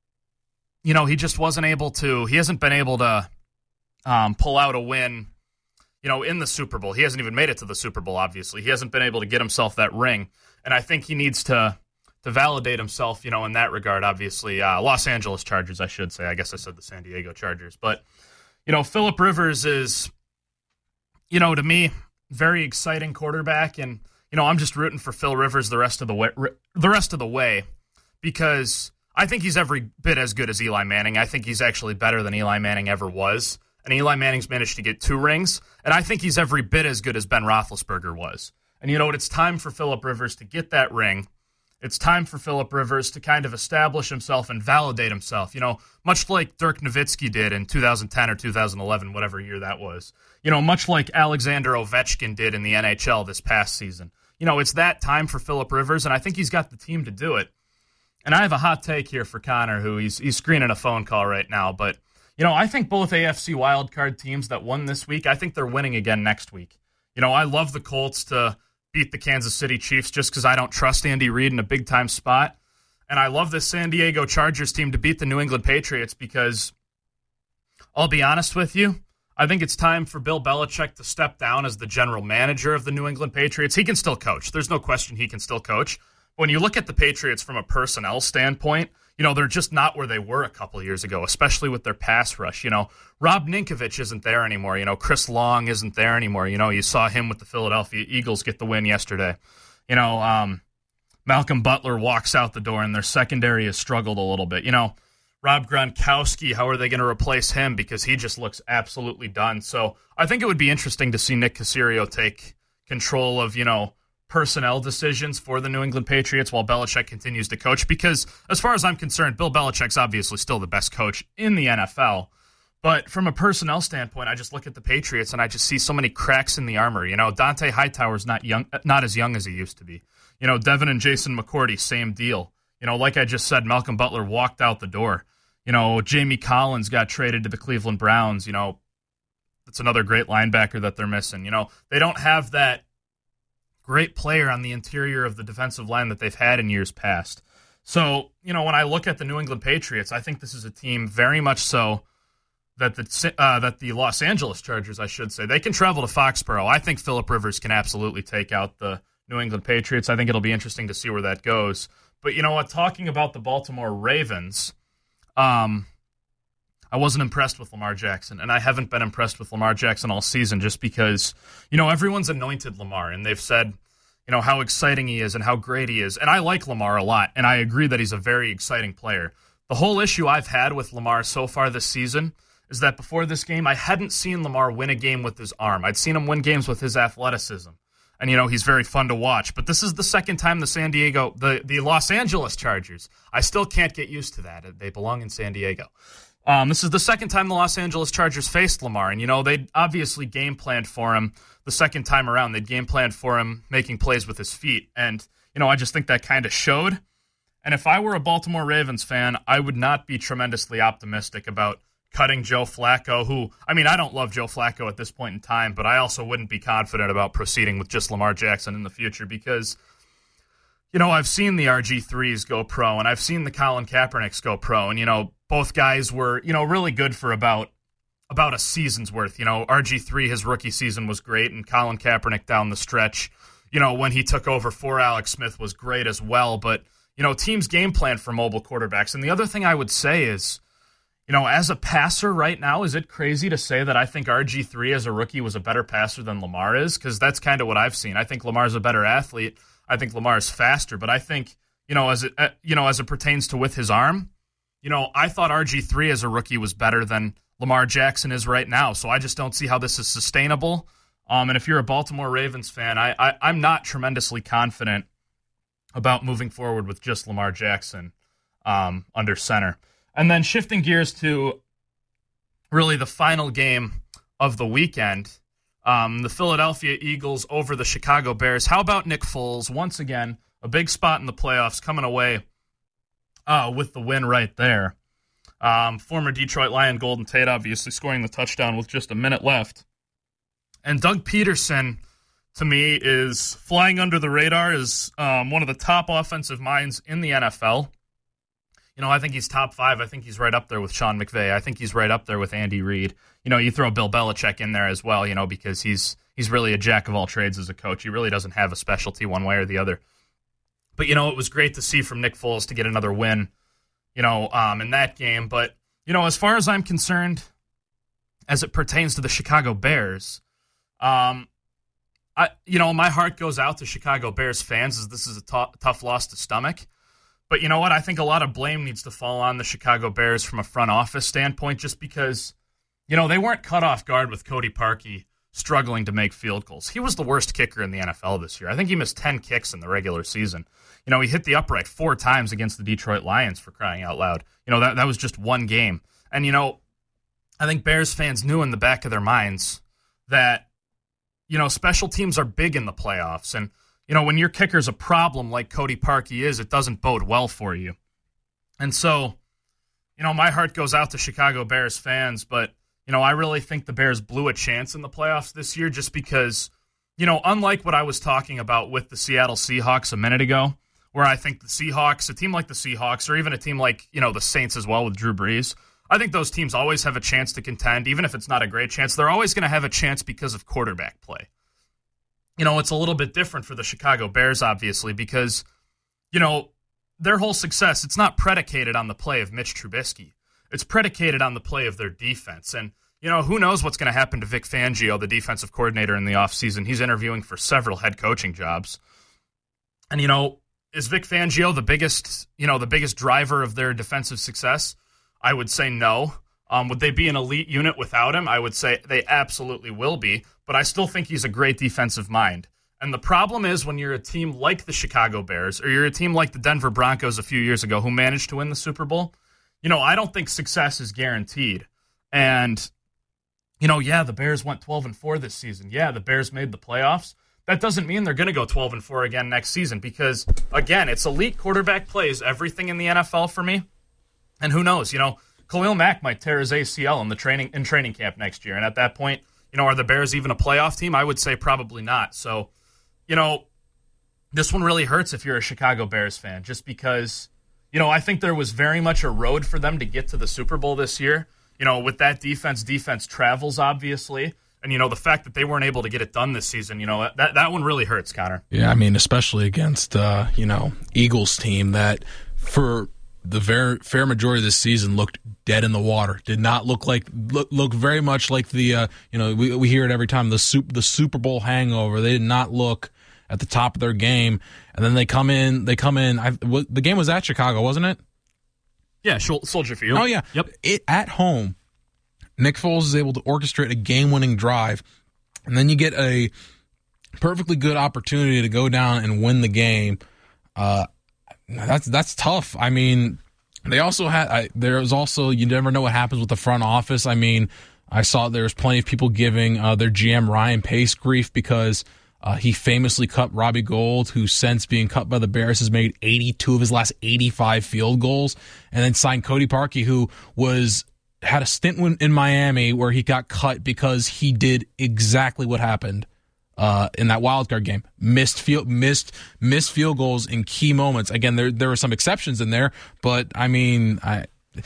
you know, he just wasn't able to, he hasn't been able to um, pull out a win, you know, in the Super Bowl. He hasn't even made it to the Super Bowl, obviously. He hasn't been able to get himself that ring. And I think he needs to to validate himself, you know, in that regard, obviously. Uh, Los Angeles Chargers, I should say. I guess I said the San Diego Chargers. But, you know, Phillip Rivers is, you know, to me, very exciting quarterback, and you know I'm just rooting for Phil Rivers the rest of the way, the rest of the way, because I think he's every bit as good as Eli Manning. I think he's actually better than Eli Manning ever was, and Eli Manning's managed to get two rings, and I think he's every bit as good as Ben Roethlisberger was. And you know what? It's time for Phillip Rivers to get that ring. It's time for Phillip Rivers to kind of establish himself and validate himself, you know, much like Dirk Nowitzki did in two thousand ten or two thousand eleven, whatever year that was. You know, much like Alexander Ovechkin did in the N H L this past season. You know, it's that time for Phillip Rivers, and I think he's got the team to do it. And I have a hot take here for Connor, who he's he's screening a phone call right now. But, you know, I think both A F C wildcard teams that won this week, I think they're winning again next week. You know, I love the Colts to beat the Kansas City Chiefs just because I don't trust Andy Reid in a big-time spot. And I love this San Diego Chargers team to beat the New England Patriots because, I'll be honest with you, I think it's time for Bill Belichick to step down as the general manager of the New England Patriots. He can still coach. There's no question he can still coach. When you look at the Patriots from a personnel standpoint, you know, they're just not where they were a couple of years ago, especially with their pass rush. You know, Rob Ninkovich isn't there anymore. You know, Chris Long isn't there anymore. You know, you saw him with the Philadelphia Eagles get the win yesterday. You know, um, Malcolm Butler walks out the door, and their secondary has struggled a little bit. You know, Rob Gronkowski, how are they going to replace him? Because he just looks absolutely done. So I think it would be interesting to see Nick Caserio take control of, you know, personnel decisions for the New England Patriots while Belichick continues to coach, because as far as I'm concerned, Bill Belichick's obviously still the best coach in the N F L. But from a personnel standpoint, I just look at the Patriots and I just see so many cracks in the armor. You know, Dante Hightower's not young, not as young as he used to be. You know, Devin and Jason McCourty, same deal. You know, like I just said, Malcolm Butler walked out the door. You know, Jamie Collins got traded to the Cleveland Browns. You know, that's another great linebacker that they're missing. You know, they don't have that great player on the interior of the defensive line that they've had in years past. So, you know, when I look at the New England Patriots, I think this is a team very much so that the uh, that the Los Angeles Chargers, I should say, they can travel to Foxborough. I think Phillip Rivers can absolutely take out the New England Patriots. I think it'll be interesting to see where that goes. But you know what? Talking about the Baltimore Ravens, um, I wasn't impressed with Lamar Jackson, and I haven't been impressed with Lamar Jackson all season just because, you know, everyone's anointed Lamar, and they've said, you know, how exciting he is and how great he is. And I like Lamar a lot, and I agree that he's a very exciting player. The whole issue I've had with Lamar so far this season is that before this game, I hadn't seen Lamar win a game with his arm. I'd seen him win games with his athleticism. And, you know, he's very fun to watch. But this is the second time the San Diego, the, the Los Angeles Chargers, I still can't get used to that. They belong in San Diego. Um, this is the second time the Los Angeles Chargers faced Lamar. And, you know, they obviously game planned for him the second time around. They'd game planned for him making plays with his feet. And, you know, I just think that kind of showed. And if I were a Baltimore Ravens fan, I would not be tremendously optimistic about cutting Joe Flacco, who, I mean, I don't love Joe Flacco at this point in time, but I also wouldn't be confident about proceeding with just Lamar Jackson in the future because, you know, I've seen the R G threes go pro, and I've seen the Colin Kaepernicks go pro, and, you know, both guys were, you know, really good for about about a season's worth. You know, R G three, his rookie season was great, and Colin Kaepernick down the stretch, you know, when he took over for Alex Smith was great as well, but, you know, teams game plan for mobile quarterbacks. And the other thing I would say is, you know, as a passer right now, is it crazy to say that I think R G three as a rookie was a better passer than Lamar is? Because that's kind of what I've seen. I think Lamar's a better athlete. I think Lamar's faster. But I think, you know, as it, uh, you know, as it pertains to with his arm, you know, I thought R G three as a rookie was better than Lamar Jackson is right now. So I just don't see how this is sustainable. Um, and if you're a Baltimore Ravens fan, I, I I'm not tremendously confident about moving forward with just Lamar Jackson um, under center. And then shifting gears to really the final game of the weekend, um, the Philadelphia Eagles over the Chicago Bears. How about Nick Foles? Once again, a big spot in the playoffs, coming away uh, with the win right there. Um, former Detroit Lion Golden Tate obviously scoring the touchdown with just a minute left. And Doug Peterson, to me, is flying under the radar as um, one of the top offensive minds in the N F L. You know, I think he's top five. I think he's right up there with Sean McVay. I think he's right up there with Andy Reid. You know, you throw Bill Belichick in there as well, you know, because he's he's really a jack of all trades as a coach. He really doesn't have a specialty one way or the other. But, you know, it was great to see from Nick Foles to get another win, you know, um, in that game. But, you know, as far as I'm concerned, as it pertains to the Chicago Bears, um, I, you know, my heart goes out to Chicago Bears fans as this is a t- tough loss to stomach. But you know what? I think a lot of blame needs to fall on the Chicago Bears from a front office standpoint just because, you know, they weren't caught off guard with Cody Parkey struggling to make field goals. He was the worst kicker in the N F L this year. I think he missed ten kicks in the regular season. You know, he hit the upright four times against the Detroit Lions, for crying out loud. You know, that, that was just one game. And, you know, I think Bears fans knew in the back of their minds that, you know, special teams are big in the playoffs. And, you know, when your kicker's a problem like Cody Parkey is, it doesn't bode well for you. And so, you know, my heart goes out to Chicago Bears fans, but, you know, I really think the Bears blew a chance in the playoffs this year just because, you know, unlike what I was talking about with the Seattle Seahawks a minute ago, where I think the Seahawks, a team like the Seahawks, or even a team like, you know, the Saints as well with Drew Brees, I think those teams always have a chance to contend, even if it's not a great chance. They're always going to have a chance because of quarterback play. You know, it's a little bit different for the Chicago Bears, obviously, because, you know, their whole success, it's not predicated on the play of Mitch Trubisky. It's predicated on the play of their defense. And, you know, who knows what's going to happen to Vic Fangio, the defensive coordinator in the offseason. He's interviewing for several head coaching jobs. And, you know, is Vic Fangio the biggest, you know, the biggest driver of their defensive success? I would say no. Um, would they be an elite unit without him? I would say they absolutely will be, but I still think he's a great defensive mind. And the problem is when you're a team like the Chicago Bears or you're a team like the Denver Broncos a few years ago who managed to win the Super Bowl, you know, I don't think success is guaranteed. And, you know, yeah, the Bears went twelve and four this season. Yeah, the Bears made the playoffs. That doesn't mean they're going to go twelve and four again next season because, again, it's elite quarterback plays, everything in the N F L for me. And who knows, you know, Khalil Mack might tear his A C L in the training in training camp next year. And at that point, you know, are the Bears even a playoff team? I would say probably not. So, you know, this one really hurts if you're a Chicago Bears fan just because, you know, I think there was very much a road for them to get to the Super Bowl this year. You know, with that defense, defense travels, obviously. And, you know, the fact that they weren't able to get it done this season, you know, that that one really hurts, Connor. Yeah, I mean, especially against, uh, you know, Eagles team that for the very fair majority of this season looked dead in the water. Did not look like, look, look very much like the, uh, you know, we we hear it every time, the, super, the Super Bowl hangover. They did not look at the top of their game. And then they come in, they come in, I, the game was at Chicago, wasn't it? Yeah, Soldier Field. Oh, yeah. Yep. It, at home, Nick Foles is able to orchestrate a game-winning drive, and then you get a perfectly good opportunity to go down and win the game. Uh, that's that's tough. I mean, they also had. I, there was also you never know what happens with the front office. I mean, I saw there was plenty of people giving uh, their G M Ryan Pace grief because uh, he famously cut Robbie Gould, who since being cut by the Bears has made eighty-two of his last eighty-five field goals, and then signed Cody Parkey, who was. Had a stint in Miami where he got cut because he did exactly what happened uh, in that wild card game. Missed field, missed, missed field goals in key moments. Again, there there were some exceptions in there, but I mean, I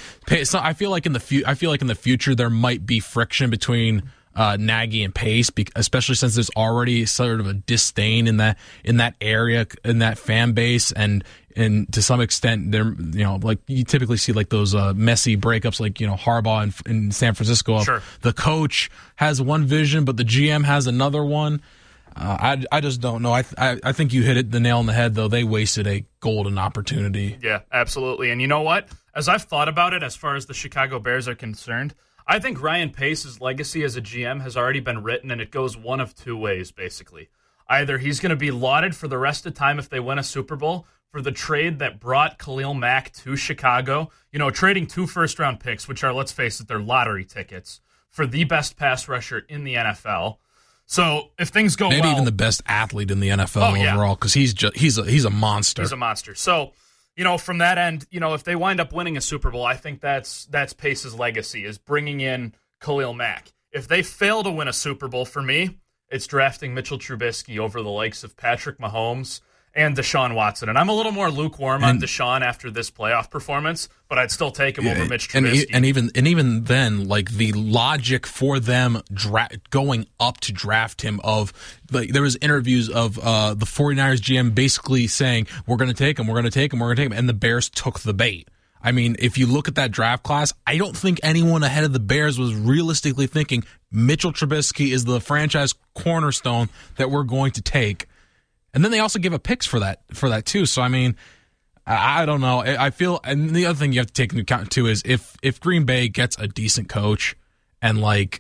so I feel like in the fu- I feel like in the future there might be friction between uh, Nagy and Pace, especially since there's already sort of a disdain in that in that area in that fan base and. And to some extent, they're you know like you typically see like those uh, messy breakups, like you know Harbaugh in, in San Francisco. Sure. The coach has one vision, but the G M has another one. Uh, I I just don't know. I, I I think you hit it the nail on the head though. They wasted a golden opportunity. Yeah, absolutely. And you know what? As I've thought about it, as far as the Chicago Bears are concerned, I think Ryan Pace's legacy as a G M has already been written, and it goes one of two ways basically. Either he's going to be lauded for the rest of the time if they win a Super Bowl. For the trade that brought Khalil Mack to Chicago, you know, trading two first-round picks, which are, let's face it, they're lottery tickets, for the best pass rusher in the N F L. So if things go maybe well... Maybe even the best athlete in the N F L oh, yeah. overall, because he's, just, he's, a, he's a monster. He's a monster. So, you know, from that end, you know, if they wind up winning a Super Bowl, I think that's that's Pace's legacy, is bringing in Khalil Mack. If they fail to win a Super Bowl, for me, it's drafting Mitchell Trubisky over the likes of Patrick Mahomes and Deshaun Watson. And I'm a little more lukewarm and, on Deshaun after this playoff performance, but I'd still take him yeah, over Mitch Trubisky. And, and even and even then, like the logic for them dra- going up to draft him of, like there was interviews of uh, the 49ers G M basically saying, we're going to take him, we're going to take him, we're going to take him, and the Bears took the bait. I mean, if you look at that draft class, I don't think anyone ahead of the Bears was realistically thinking Mitchell Trubisky is the franchise cornerstone that we're going to take. And then they also give up picks for that for that too. So I mean, I, I don't know. I, I feel, and the other thing you have to take into account too is if if Green Bay gets a decent coach and like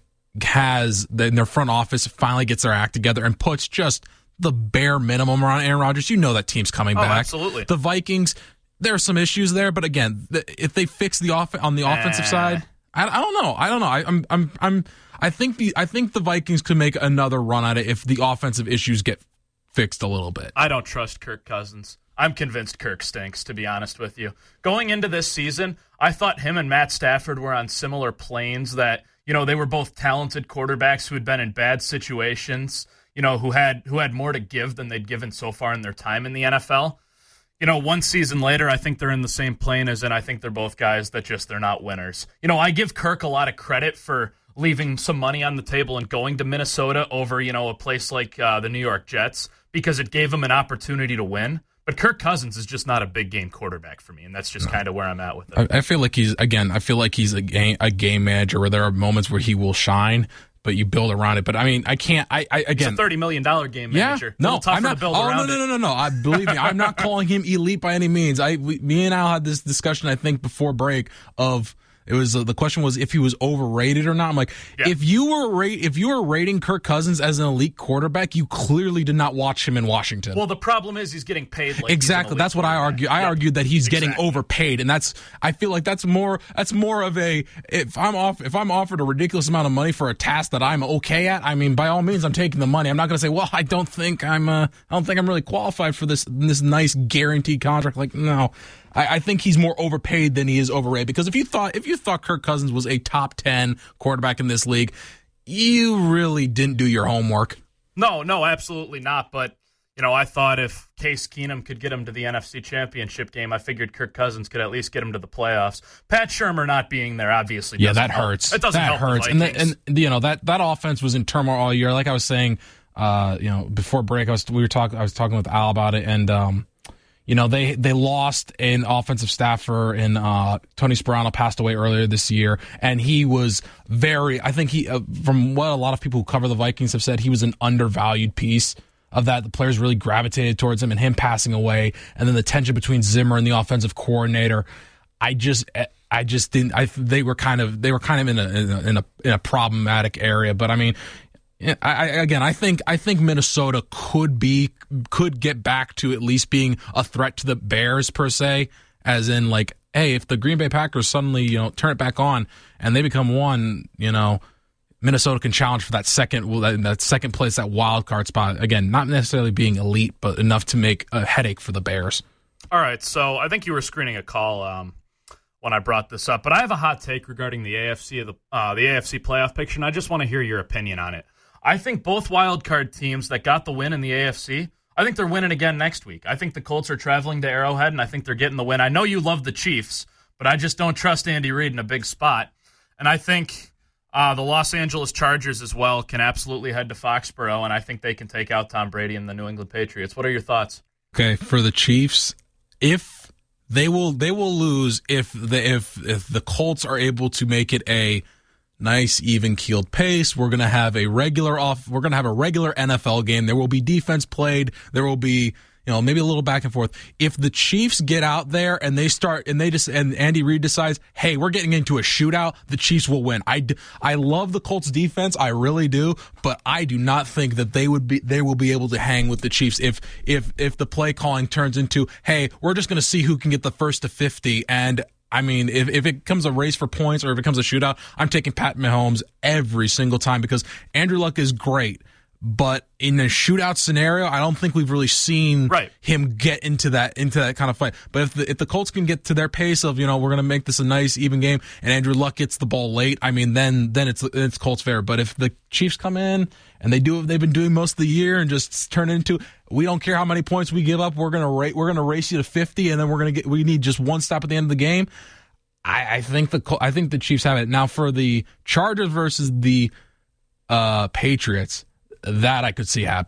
has the, their front office finally gets their act together and puts just the bare minimum around Aaron Rodgers, you know that team's coming oh, back. Absolutely. The Vikings, there are some issues there, but again, the, if they fix the off on the offensive eh. side, I, I don't know. I don't know. I, I'm I'm I'm I think the I think the Vikings could make another run at it if the offensive issues get fixed a little bit. I don't trust Kirk Cousins. I'm convinced Kirk stinks, to be honest with you. Going into this season, I thought him and Matt Stafford were on similar planes, that, you know, they were both talented quarterbacks who had been in bad situations, you know, who had who had more to give than they'd given so far in their time in the N F L. You know, one season later, I think they're in the same plane as, and I think they're both guys that just, they're not winners. You know, I give Kirk a lot of credit for leaving some money on the table and going to Minnesota over, you know, a place like uh, the New York Jets, because it gave him an opportunity to win. But Kirk Cousins is just not a big game quarterback for me, and that's just kind of where I'm at with it. I, I feel like he's, again, I feel like he's a game, a game manager where there are moments where he will shine, but you build around it. But I mean, I can't, I, I again. He's a thirty million dollars game yeah, manager. No, tougher I'm not, to build oh, around no, no, no, no, no. I believe me, I'm not calling him elite by any means. I, we, me and Al had this discussion, I think, before break of, It was uh, the question was if he was overrated or not. I'm like, yeah. if you were rate if you were rating Kirk Cousins as an elite quarterback, you clearly did not watch him in Washington. Well, the problem is he's getting paid. Like exactly. That's what I argue. I yep. argued that he's exactly. getting overpaid, and that's. I feel like that's more. That's more of a. If I'm off, if I'm offered a ridiculous amount of money for a task that I'm okay at, I mean, by all means, I'm taking the money. I'm not going to say, well, I don't think I'm. Uh, I don't think I'm really qualified for this. This nice guaranteed contract. Like, no. I think he's more overpaid than he is overrated, because if you thought if you thought Kirk Cousins was a top ten quarterback in this league, you really didn't do your homework. No, no, absolutely not. But, you know, I thought if Case Keenum could get him to the N F C Championship game, I figured Kirk Cousins could at least get him to the playoffs. Pat Shurmur not being there obviously doesn't yeah, that help. hurts. It doesn't that help hurts. the And, Vikings. the, and you know that that offense was in turmoil all year. Like I was saying, uh, you know, before break, I was we were talking. I was talking with Al about it, and. Um, You know, they, they lost an offensive staffer, and uh, Tony Sperano passed away earlier this year, and he was very, I think he, uh, from what a lot of people who cover the Vikings have said, he was an undervalued piece of that. The players really gravitated towards him, and him passing away, and then the tension between Zimmer and the offensive coordinator. I just, I just didn't, I, they were kind of, they were kind of in a, in a, in a, in a problematic area, but I mean, I, I, again, I think I think Minnesota could be could get back to at least being a threat to the Bears per se, as in like, hey, if the Green Bay Packers suddenly you know turn it back on and they become one, you know, Minnesota can challenge for that second that, that second place, that wild card spot. Again, not necessarily being elite, but enough to make a headache for the Bears. All right, so I think you were screening a call um, when I brought this up, but I have a hot take regarding the A F C the uh, the A F C playoff picture, and I just want to hear your opinion on it. I think both wild card teams that got the win in the A F C, I think they're winning again next week. I think the Colts are traveling to Arrowhead, and I think they're getting the win. I know you love the Chiefs, but I just don't trust Andy Reid in a big spot. And I think uh, the Los Angeles Chargers as well can absolutely head to Foxborough, and I think they can take out Tom Brady and the New England Patriots. What are your thoughts? Okay, for the Chiefs, if they will they will lose if the if if the Colts are able to make it a nice, even-keeled pace. We're gonna have a regular off. We're gonna have a regular N F L game. There will be defense played. There will be, you know, maybe a little back and forth. If the Chiefs get out there and they start and they just and Andy Reid decides, hey, we're getting into a shootout, the Chiefs will win. I, I love the Colts defense, I really do, but I do not think that they would be they will be able to hang with the Chiefs if if if the play calling turns into, hey, we're just gonna see who can get the first to fifty. And I mean, if, if it comes a race for points or if it comes a shootout, I'm taking Pat Mahomes every single time, because Andrew Luck is great. But in a shootout scenario, I don't think we've really seen right. him get into that into that kind of fight. But if the, if the Colts can get to their pace of, you know, we're going to make this a nice, even game, and Andrew Luck gets the ball late, I mean, then then it's it's Colts fair. But if the Chiefs come in and they do what they've been doing most of the year and just turn it into, we don't care how many points we give up, we're gonna rate we're gonna race you to fifty, and then we're gonna get we need just one stop at the end of the game. I, I think the I think the Chiefs have it. Now for the Chargers versus the uh, Patriots, that I could see happening.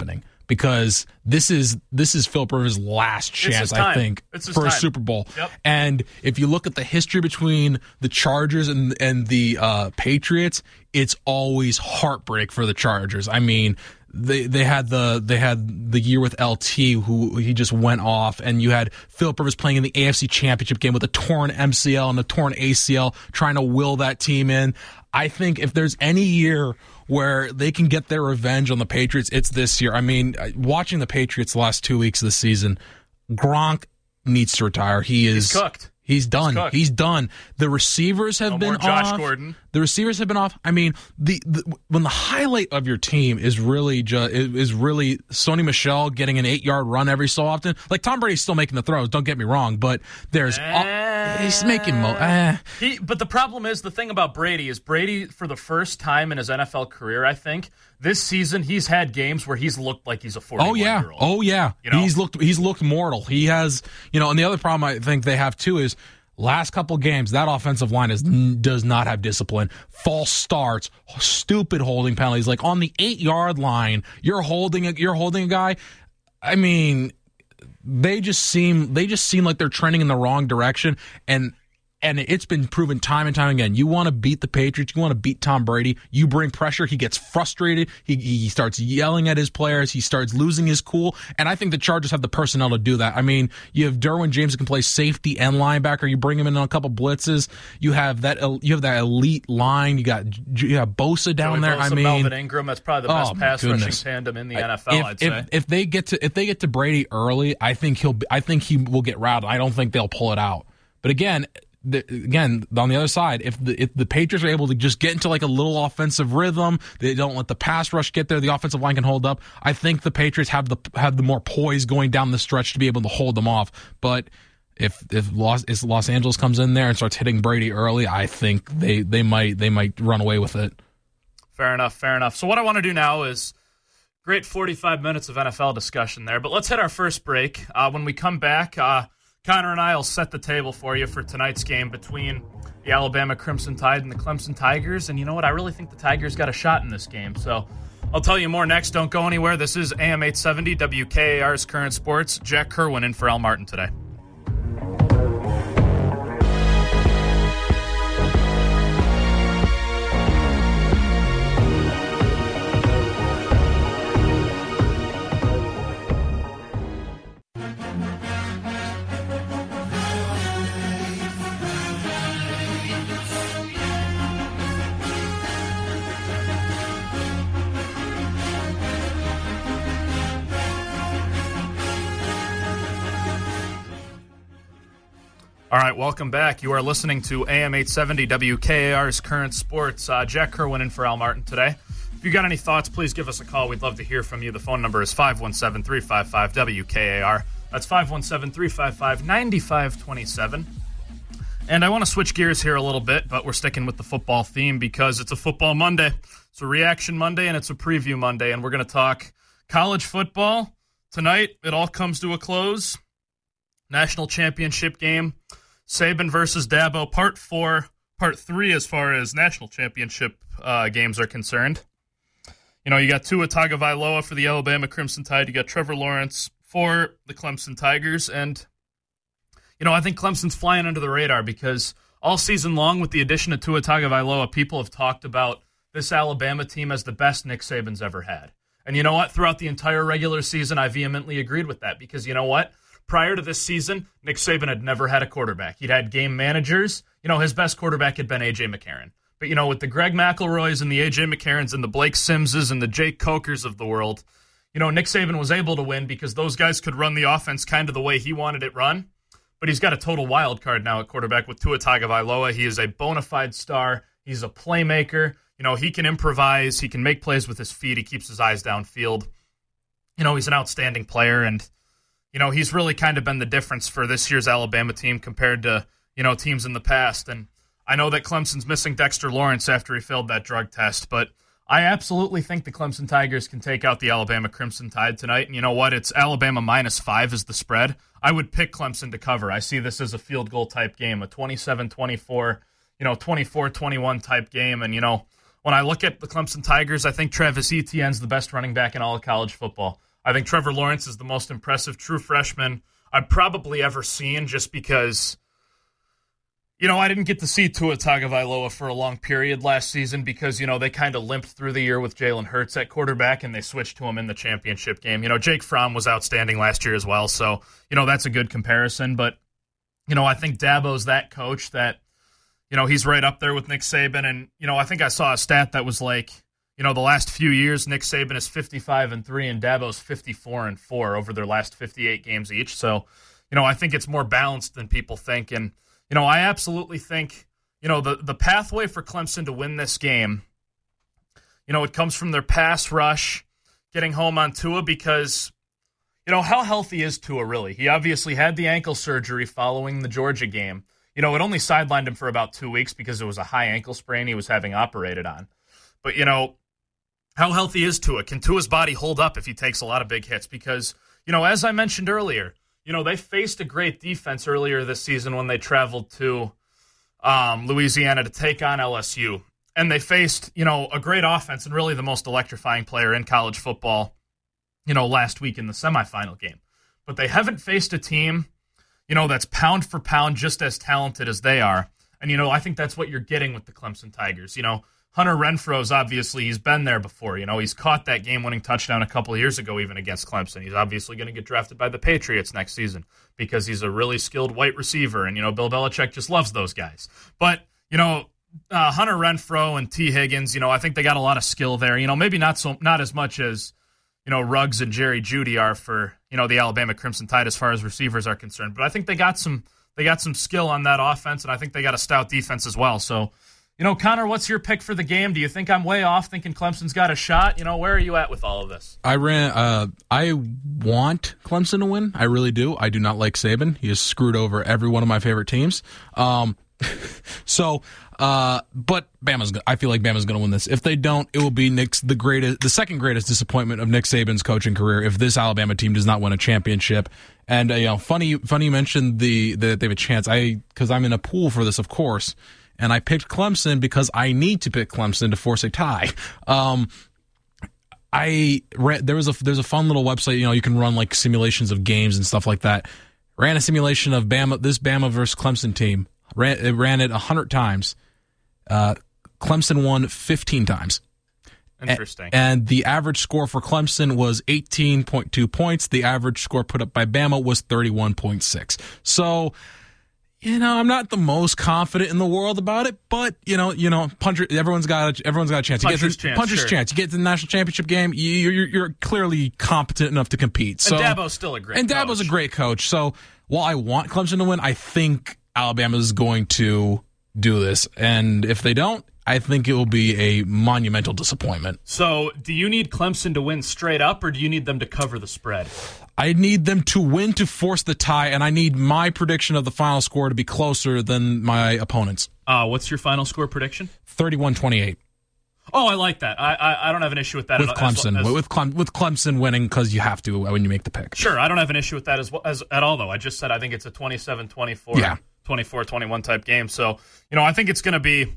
because this is this is Philip Rivers' last chance, I think, for time. a Super Bowl. Yep. And if you look at the history between the Chargers and and the uh, Patriots, it's always heartbreak for the Chargers. I mean, they they had the they had the year with L T, who he just went off, and you had Philip Rivers playing in the A F C Championship game with a torn M C L and a torn A C L, trying to will that team in. I think if there's any year where they can get their revenge on the Patriots, it's this year. I mean, watching the Patriots the last two weeks of the season, Gronk needs to retire. He is He's cooked. He's done. He's, He's done. The receivers have no been more Josh off. Gordon. The receivers have been off. I mean, the, the when the highlight of your team is really just is really Sony Michel getting an eight-yard run every so often. Like, Tom Brady's still making the throws. Don't get me wrong, but there's uh, he's making mo. Uh. He, but the problem is, the thing about Brady is Brady, for the first time in his N F L career, I think this season he's had games where he's looked like he's a forty-one Oh yeah, year old. oh yeah. You know? He's looked he's looked mortal. He has, you know, and the other problem I think they have too is, last couple games, that offensive line is does not have discipline. False starts, stupid holding penalties. Like, on the eight-yard line, you're holding a, you're holding a guy. I mean, they just seem they just seem like they're trending in the wrong direction, and and it's been proven time and time again. You want to beat the Patriots, you want to beat Tom Brady, you bring pressure, he gets frustrated, he he starts yelling at his players, he starts losing his cool, and I think the Chargers have the personnel to do that. I mean, you have Derwin James who can play safety and linebacker, you bring him in on a couple blitzes, you have that you have that elite line, you got you have Bosa down Joey there. Bosa, I mean, Melvin Ingram, that's probably the best oh, pass goodness. rushing tandem in the N F L, if, I'd say. If, if they get to if they get to Brady early, I think he'll I think he will get routed. I don't think they'll pull it out. But again, The, again, on the other side, if the if the Patriots are able to just get into like a little offensive rhythm, they don't let the pass rush get there, the offensive line can hold up. I think the Patriots have the have the more poise going down the stretch to be able to hold them off. But if if Los if Los Angeles comes in there and starts hitting Brady early, I think they they might they might run away with it. Fair enough, fair enough. So what I want to do now is great forty-five minutes of N F L discussion there, but let's hit our first break. Uh, when we come back, uh, Connor and I will set the table for you for tonight's game between the Alabama Crimson Tide and the Clemson Tigers. And you know what? I really think the Tigers got a shot in this game. So I'll tell you more next. Don't go anywhere. This is A M eight seventy, W K A R's Current Sports. Jack Kerwin in for Al Martin today. All right, welcome back. You are listening to A M eight seventy W K A R's Current Sports. Uh, Jack Kerwin in for Al Martin today. If you got any thoughts, please give us a call. We'd love to hear from you. The phone number is five one seven, three five five, W K A R. That's five one seven, three five five, nine five two seven. And I want to switch gears here a little bit, but we're sticking with the football theme because it's a football Monday. It's a reaction Monday and it's a preview Monday, and we're going to talk college football. Tonight, it all comes to a close. National championship game. Saban versus Dabo, part four, part three as far as national championship uh, games are concerned. You know, you got Tua Tagovailoa for the Alabama Crimson Tide. You got Trevor Lawrence for the Clemson Tigers. And, you know, I think Clemson's flying under the radar because all season long with the addition of Tua Tagovailoa, people have talked about this Alabama team as the best Nick Saban's ever had. And you know what? Throughout the entire regular season, I vehemently agreed with that because you know what? Prior to this season, Nick Saban had never had a quarterback. He'd had game managers. You know, his best quarterback had been A J McCarron. But, you know, with the Greg McElroys and the A J McCarrons and the Blake Simses and the Jake Cokers of the world, you know, Nick Saban was able to win because those guys could run the offense kind of the way he wanted it run. But he's got a total wild card now at quarterback with Tua Tagovailoa. He is a bona fide star. He's a playmaker. You know, he can improvise. He can make plays with his feet. He keeps his eyes downfield. You know, he's an outstanding player, and you know, he's really kind of been the difference for this year's Alabama team compared to, you know, teams in the past. And I know that Clemson's missing Dexter Lawrence after he failed that drug test, but I absolutely think the Clemson Tigers can take out the Alabama Crimson Tide tonight. And you know what? It's Alabama minus five is the spread. I would pick Clemson to cover. I see this as a field goal type game, a twenty-seven twenty-four, you know, twenty-four twenty-one type game. And, you know, when I look at the Clemson Tigers, I think Travis Etienne's the best running back in all of college football. I think Trevor Lawrence is the most impressive true freshman I've probably ever seen, just because, you know, I didn't get to see Tua Tagovailoa for a long period last season because, you know, they kind of limped through the year with Jalen Hurts at quarterback, and they switched to him in the championship game. You know, Jake Fromm was outstanding last year as well, so, you know, that's a good comparison. But, you know, I think Dabo's that coach that, you know, he's right up there with Nick Saban. And, you know, I think I saw a stat that was like, you know, the last few years, Nick Saban is fifty-five and three and Dabo's fifty-four and four over their last fifty-eight games each. So, you know, I think it's more balanced than people think. And, you know, I absolutely think, you know, the, the pathway for Clemson to win this game, you know, it comes from their pass rush, getting home on Tua, because, you know, how healthy is Tua really? He obviously had the ankle surgery following the Georgia game. You know, it only sidelined him for about two weeks because it was a high ankle sprain he was having operated on. But, you know, how healthy is Tua? Can Tua's body hold up if he takes a lot of big hits? Because, you know, as I mentioned earlier, you know, they faced a great defense earlier this season when they traveled to um, Louisiana to take on L S U. And they faced, you know, a great offense and really the most electrifying player in college football, you know, last week in the semifinal game. But they haven't faced a team, you know, that's pound for pound just as talented as they are. And, you know, I think that's what you're getting with the Clemson Tigers. You know, Hunter Renfro's obviously, he's been there before. You know, he's caught that game-winning touchdown a couple of years ago even against Clemson. He's obviously going to get drafted by the Patriots next season because he's a really skilled white receiver, and, you know, Bill Belichick just loves those guys. But, you know, uh, Hunter Renfro and T. Higgins, you know, I think they got a lot of skill there. You know, maybe not so not as much as, you know, Ruggs and Jerry Jeudy are for, you know, the Alabama Crimson Tide as far as receivers are concerned. But I think they got some they got some skill on that offense, and I think they got a stout defense as well. So, you know, Connor, what's your pick for the game? Do you think I'm way off thinking Clemson's got a shot? You know, where are you at with all of this? I ran. Uh, I want Clemson to win. I really do. I do not like Saban. He has screwed over every one of my favorite teams. Um, so, uh, but Bama's. I feel like Bama's going to win this. If they don't, it will be Nick's the greatest, the second greatest disappointment of Nick Saban's coaching career if this Alabama team does not win a championship. And uh, you know, funny, funny you mentioned the that they have a chance. I because I'm in a pool for this, of course. And I picked Clemson because I need to pick Clemson to force a tie. Um, I read, there was a there's a fun little website, you know, you can run like simulations of games and stuff like that. Ran a simulation of Bama, this Bama versus Clemson team. Ran it ran it a hundred times. Uh, Clemson won fifteen times. Interesting. A- and the average score for Clemson was eighteen point two points. The average score put up by Bama was thirty-one point six. So, you know, I'm not the most confident in the world about it, but you know, you know, puncher. Everyone's got a, everyone's got a chance. You Puncher's get the, chance, puncher's sure. chance. You get to the national championship game. You, you're, you're clearly competent enough to compete. So, and Dabo's still a great. And Dabo's coach. a great coach. So while I want Clemson to win, I think Alabama is going to do this. And if they don't, I think it will be a monumental disappointment. So, do you need Clemson to win straight up, or do you need them to cover the spread? I need them to win to force the tie, and I need my prediction of the final score to be closer than my opponent's. Uh, what's your final score prediction? thirty-one twenty-eight. Oh, I like that. I I, I don't have an issue with that. With as, Clemson. As, with, Clem, with Clemson winning because you have to when you make the pick. Sure, I don't have an issue with that as, as at all, though. I just said I think it's a twenty-seven twenty-four, yeah. twenty-four twenty-one type game. So, you know, I think it's going to be...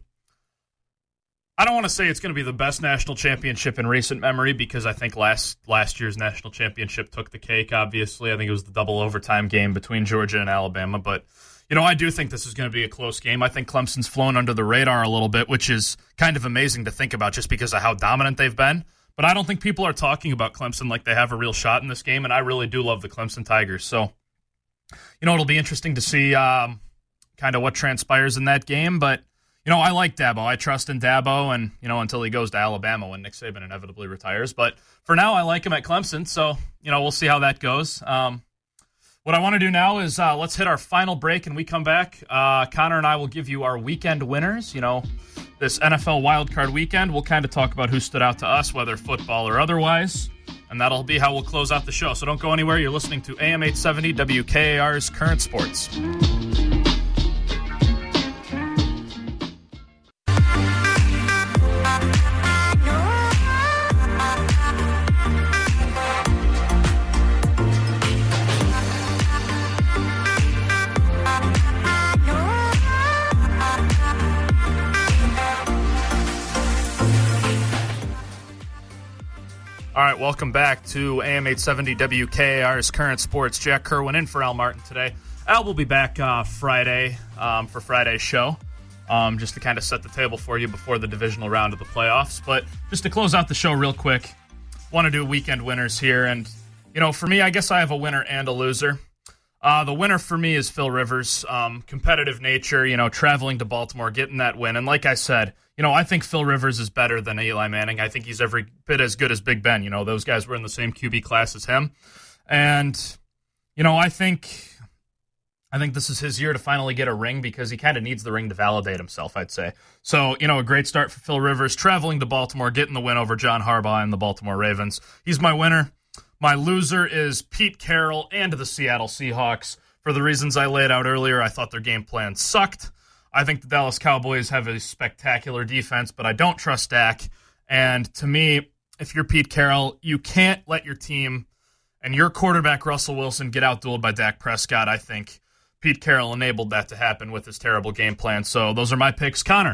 I don't want to say it's going to be the best national championship in recent memory because I think last last year's national championship took the cake, obviously. I think it was the double overtime game between Georgia and Alabama. But, you know, I do think this is going to be a close game. I think Clemson's flown under the radar a little bit, which is kind of amazing to think about just because of how dominant they've been. But I don't think people are talking about Clemson like they have a real shot in this game, and I really do love the Clemson Tigers. So, you know, it'll be interesting to see um, kind of what transpires in that game, but you know, I like Dabo. I trust in Dabo, and, you know, until he goes to Alabama when Nick Saban inevitably retires. But for now, I like him at Clemson, so, you know, we'll see how that goes. Um, what I want to do now is uh, let's hit our final break, and we come back. Uh, Connor and I will give you our weekend winners, you know, this N F L wildcard weekend. We'll kind of talk about who stood out to us, whether football or otherwise, and that'll be how we'll close out the show. So don't go anywhere. You're listening to A M eight seventy W K A R's Current Sports. All right, welcome back to A M eight seventy W K A R's Current Sports. Jack Kerwin in for Al Martin today. Al will be back uh, Friday um, for Friday's show, um, just to kind of set the table for you before the divisional round of the playoffs. But just to close out the show real quick, want to do weekend winners here. And, you know, for me, I guess I have a winner and a loser. Uh, the winner for me is Phil Rivers. Um, competitive nature, you know, traveling to Baltimore, getting that win. And like I said, you know, I think Phil Rivers is better than Eli Manning. I think he's every bit as good as Big Ben. You know, those guys were in the same Q B class as him. And, you know, I think I think this is his year to finally get a ring because he kind of needs the ring to validate himself, I'd say. So, you know, a great start for Phil Rivers, traveling to Baltimore, getting the win over John Harbaugh and the Baltimore Ravens. He's my winner. My loser is Pete Carroll and the Seattle Seahawks. For the reasons I laid out earlier, I thought their game plan sucked. I think the Dallas Cowboys have a spectacular defense, but I don't trust Dak. And to me, if you're Pete Carroll, you can't let your team and your quarterback, Russell Wilson, get outdueled by Dak Prescott. I think Pete Carroll enabled that to happen with his terrible game plan. So those are my picks. Connor.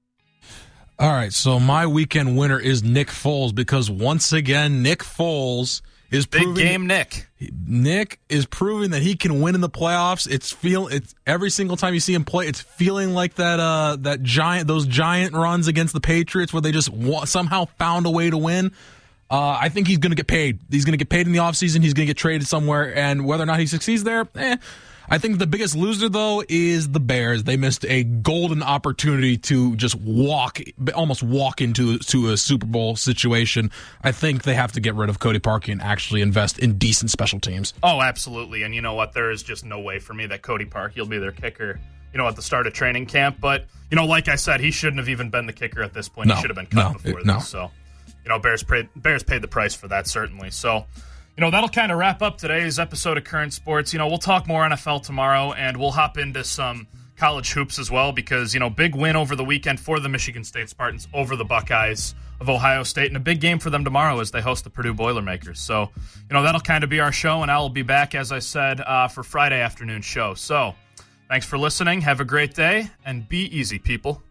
All right, so my weekend winner is Nick Foles because once again, Nick Foles is big proving, game Nick. Nick is proving that he can win in the playoffs. It's feel it's every single time you see him play, it's feeling like that uh that giant those giant runs against the Patriots where they just wa- somehow found a way to win. Uh, I think he's going to get paid. He's going to get paid in the offseason. He's going to get traded somewhere, and whether or not he succeeds there, eh. I think the biggest loser, though, is the Bears. They missed a golden opportunity to just walk, almost walk into to a Super Bowl situation. I think they have to get rid of Cody Parkey and actually invest in decent special teams. Oh, absolutely. And you know what? There is just no way for me that Cody Parkey will be their kicker, you know, at the start of training camp. But, you know, like I said, he shouldn't have even been the kicker at this point. No, he should have been cut no, before it, this. no. So, you know, Bears paid, Bears paid the price for that, certainly. So, you know, that'll kind of wrap up today's episode of Current Sports. You know, we'll talk more N F L tomorrow, and we'll hop into some college hoops as well because, you know, big win over the weekend for the Michigan State Spartans over the Buckeyes of Ohio State, and a big game for them tomorrow as they host the Purdue Boilermakers. So, you know, that'll kind of be our show, and I'll be back, as I said, uh, for Friday afternoon show. So, thanks for listening. Have a great day, and be easy, people.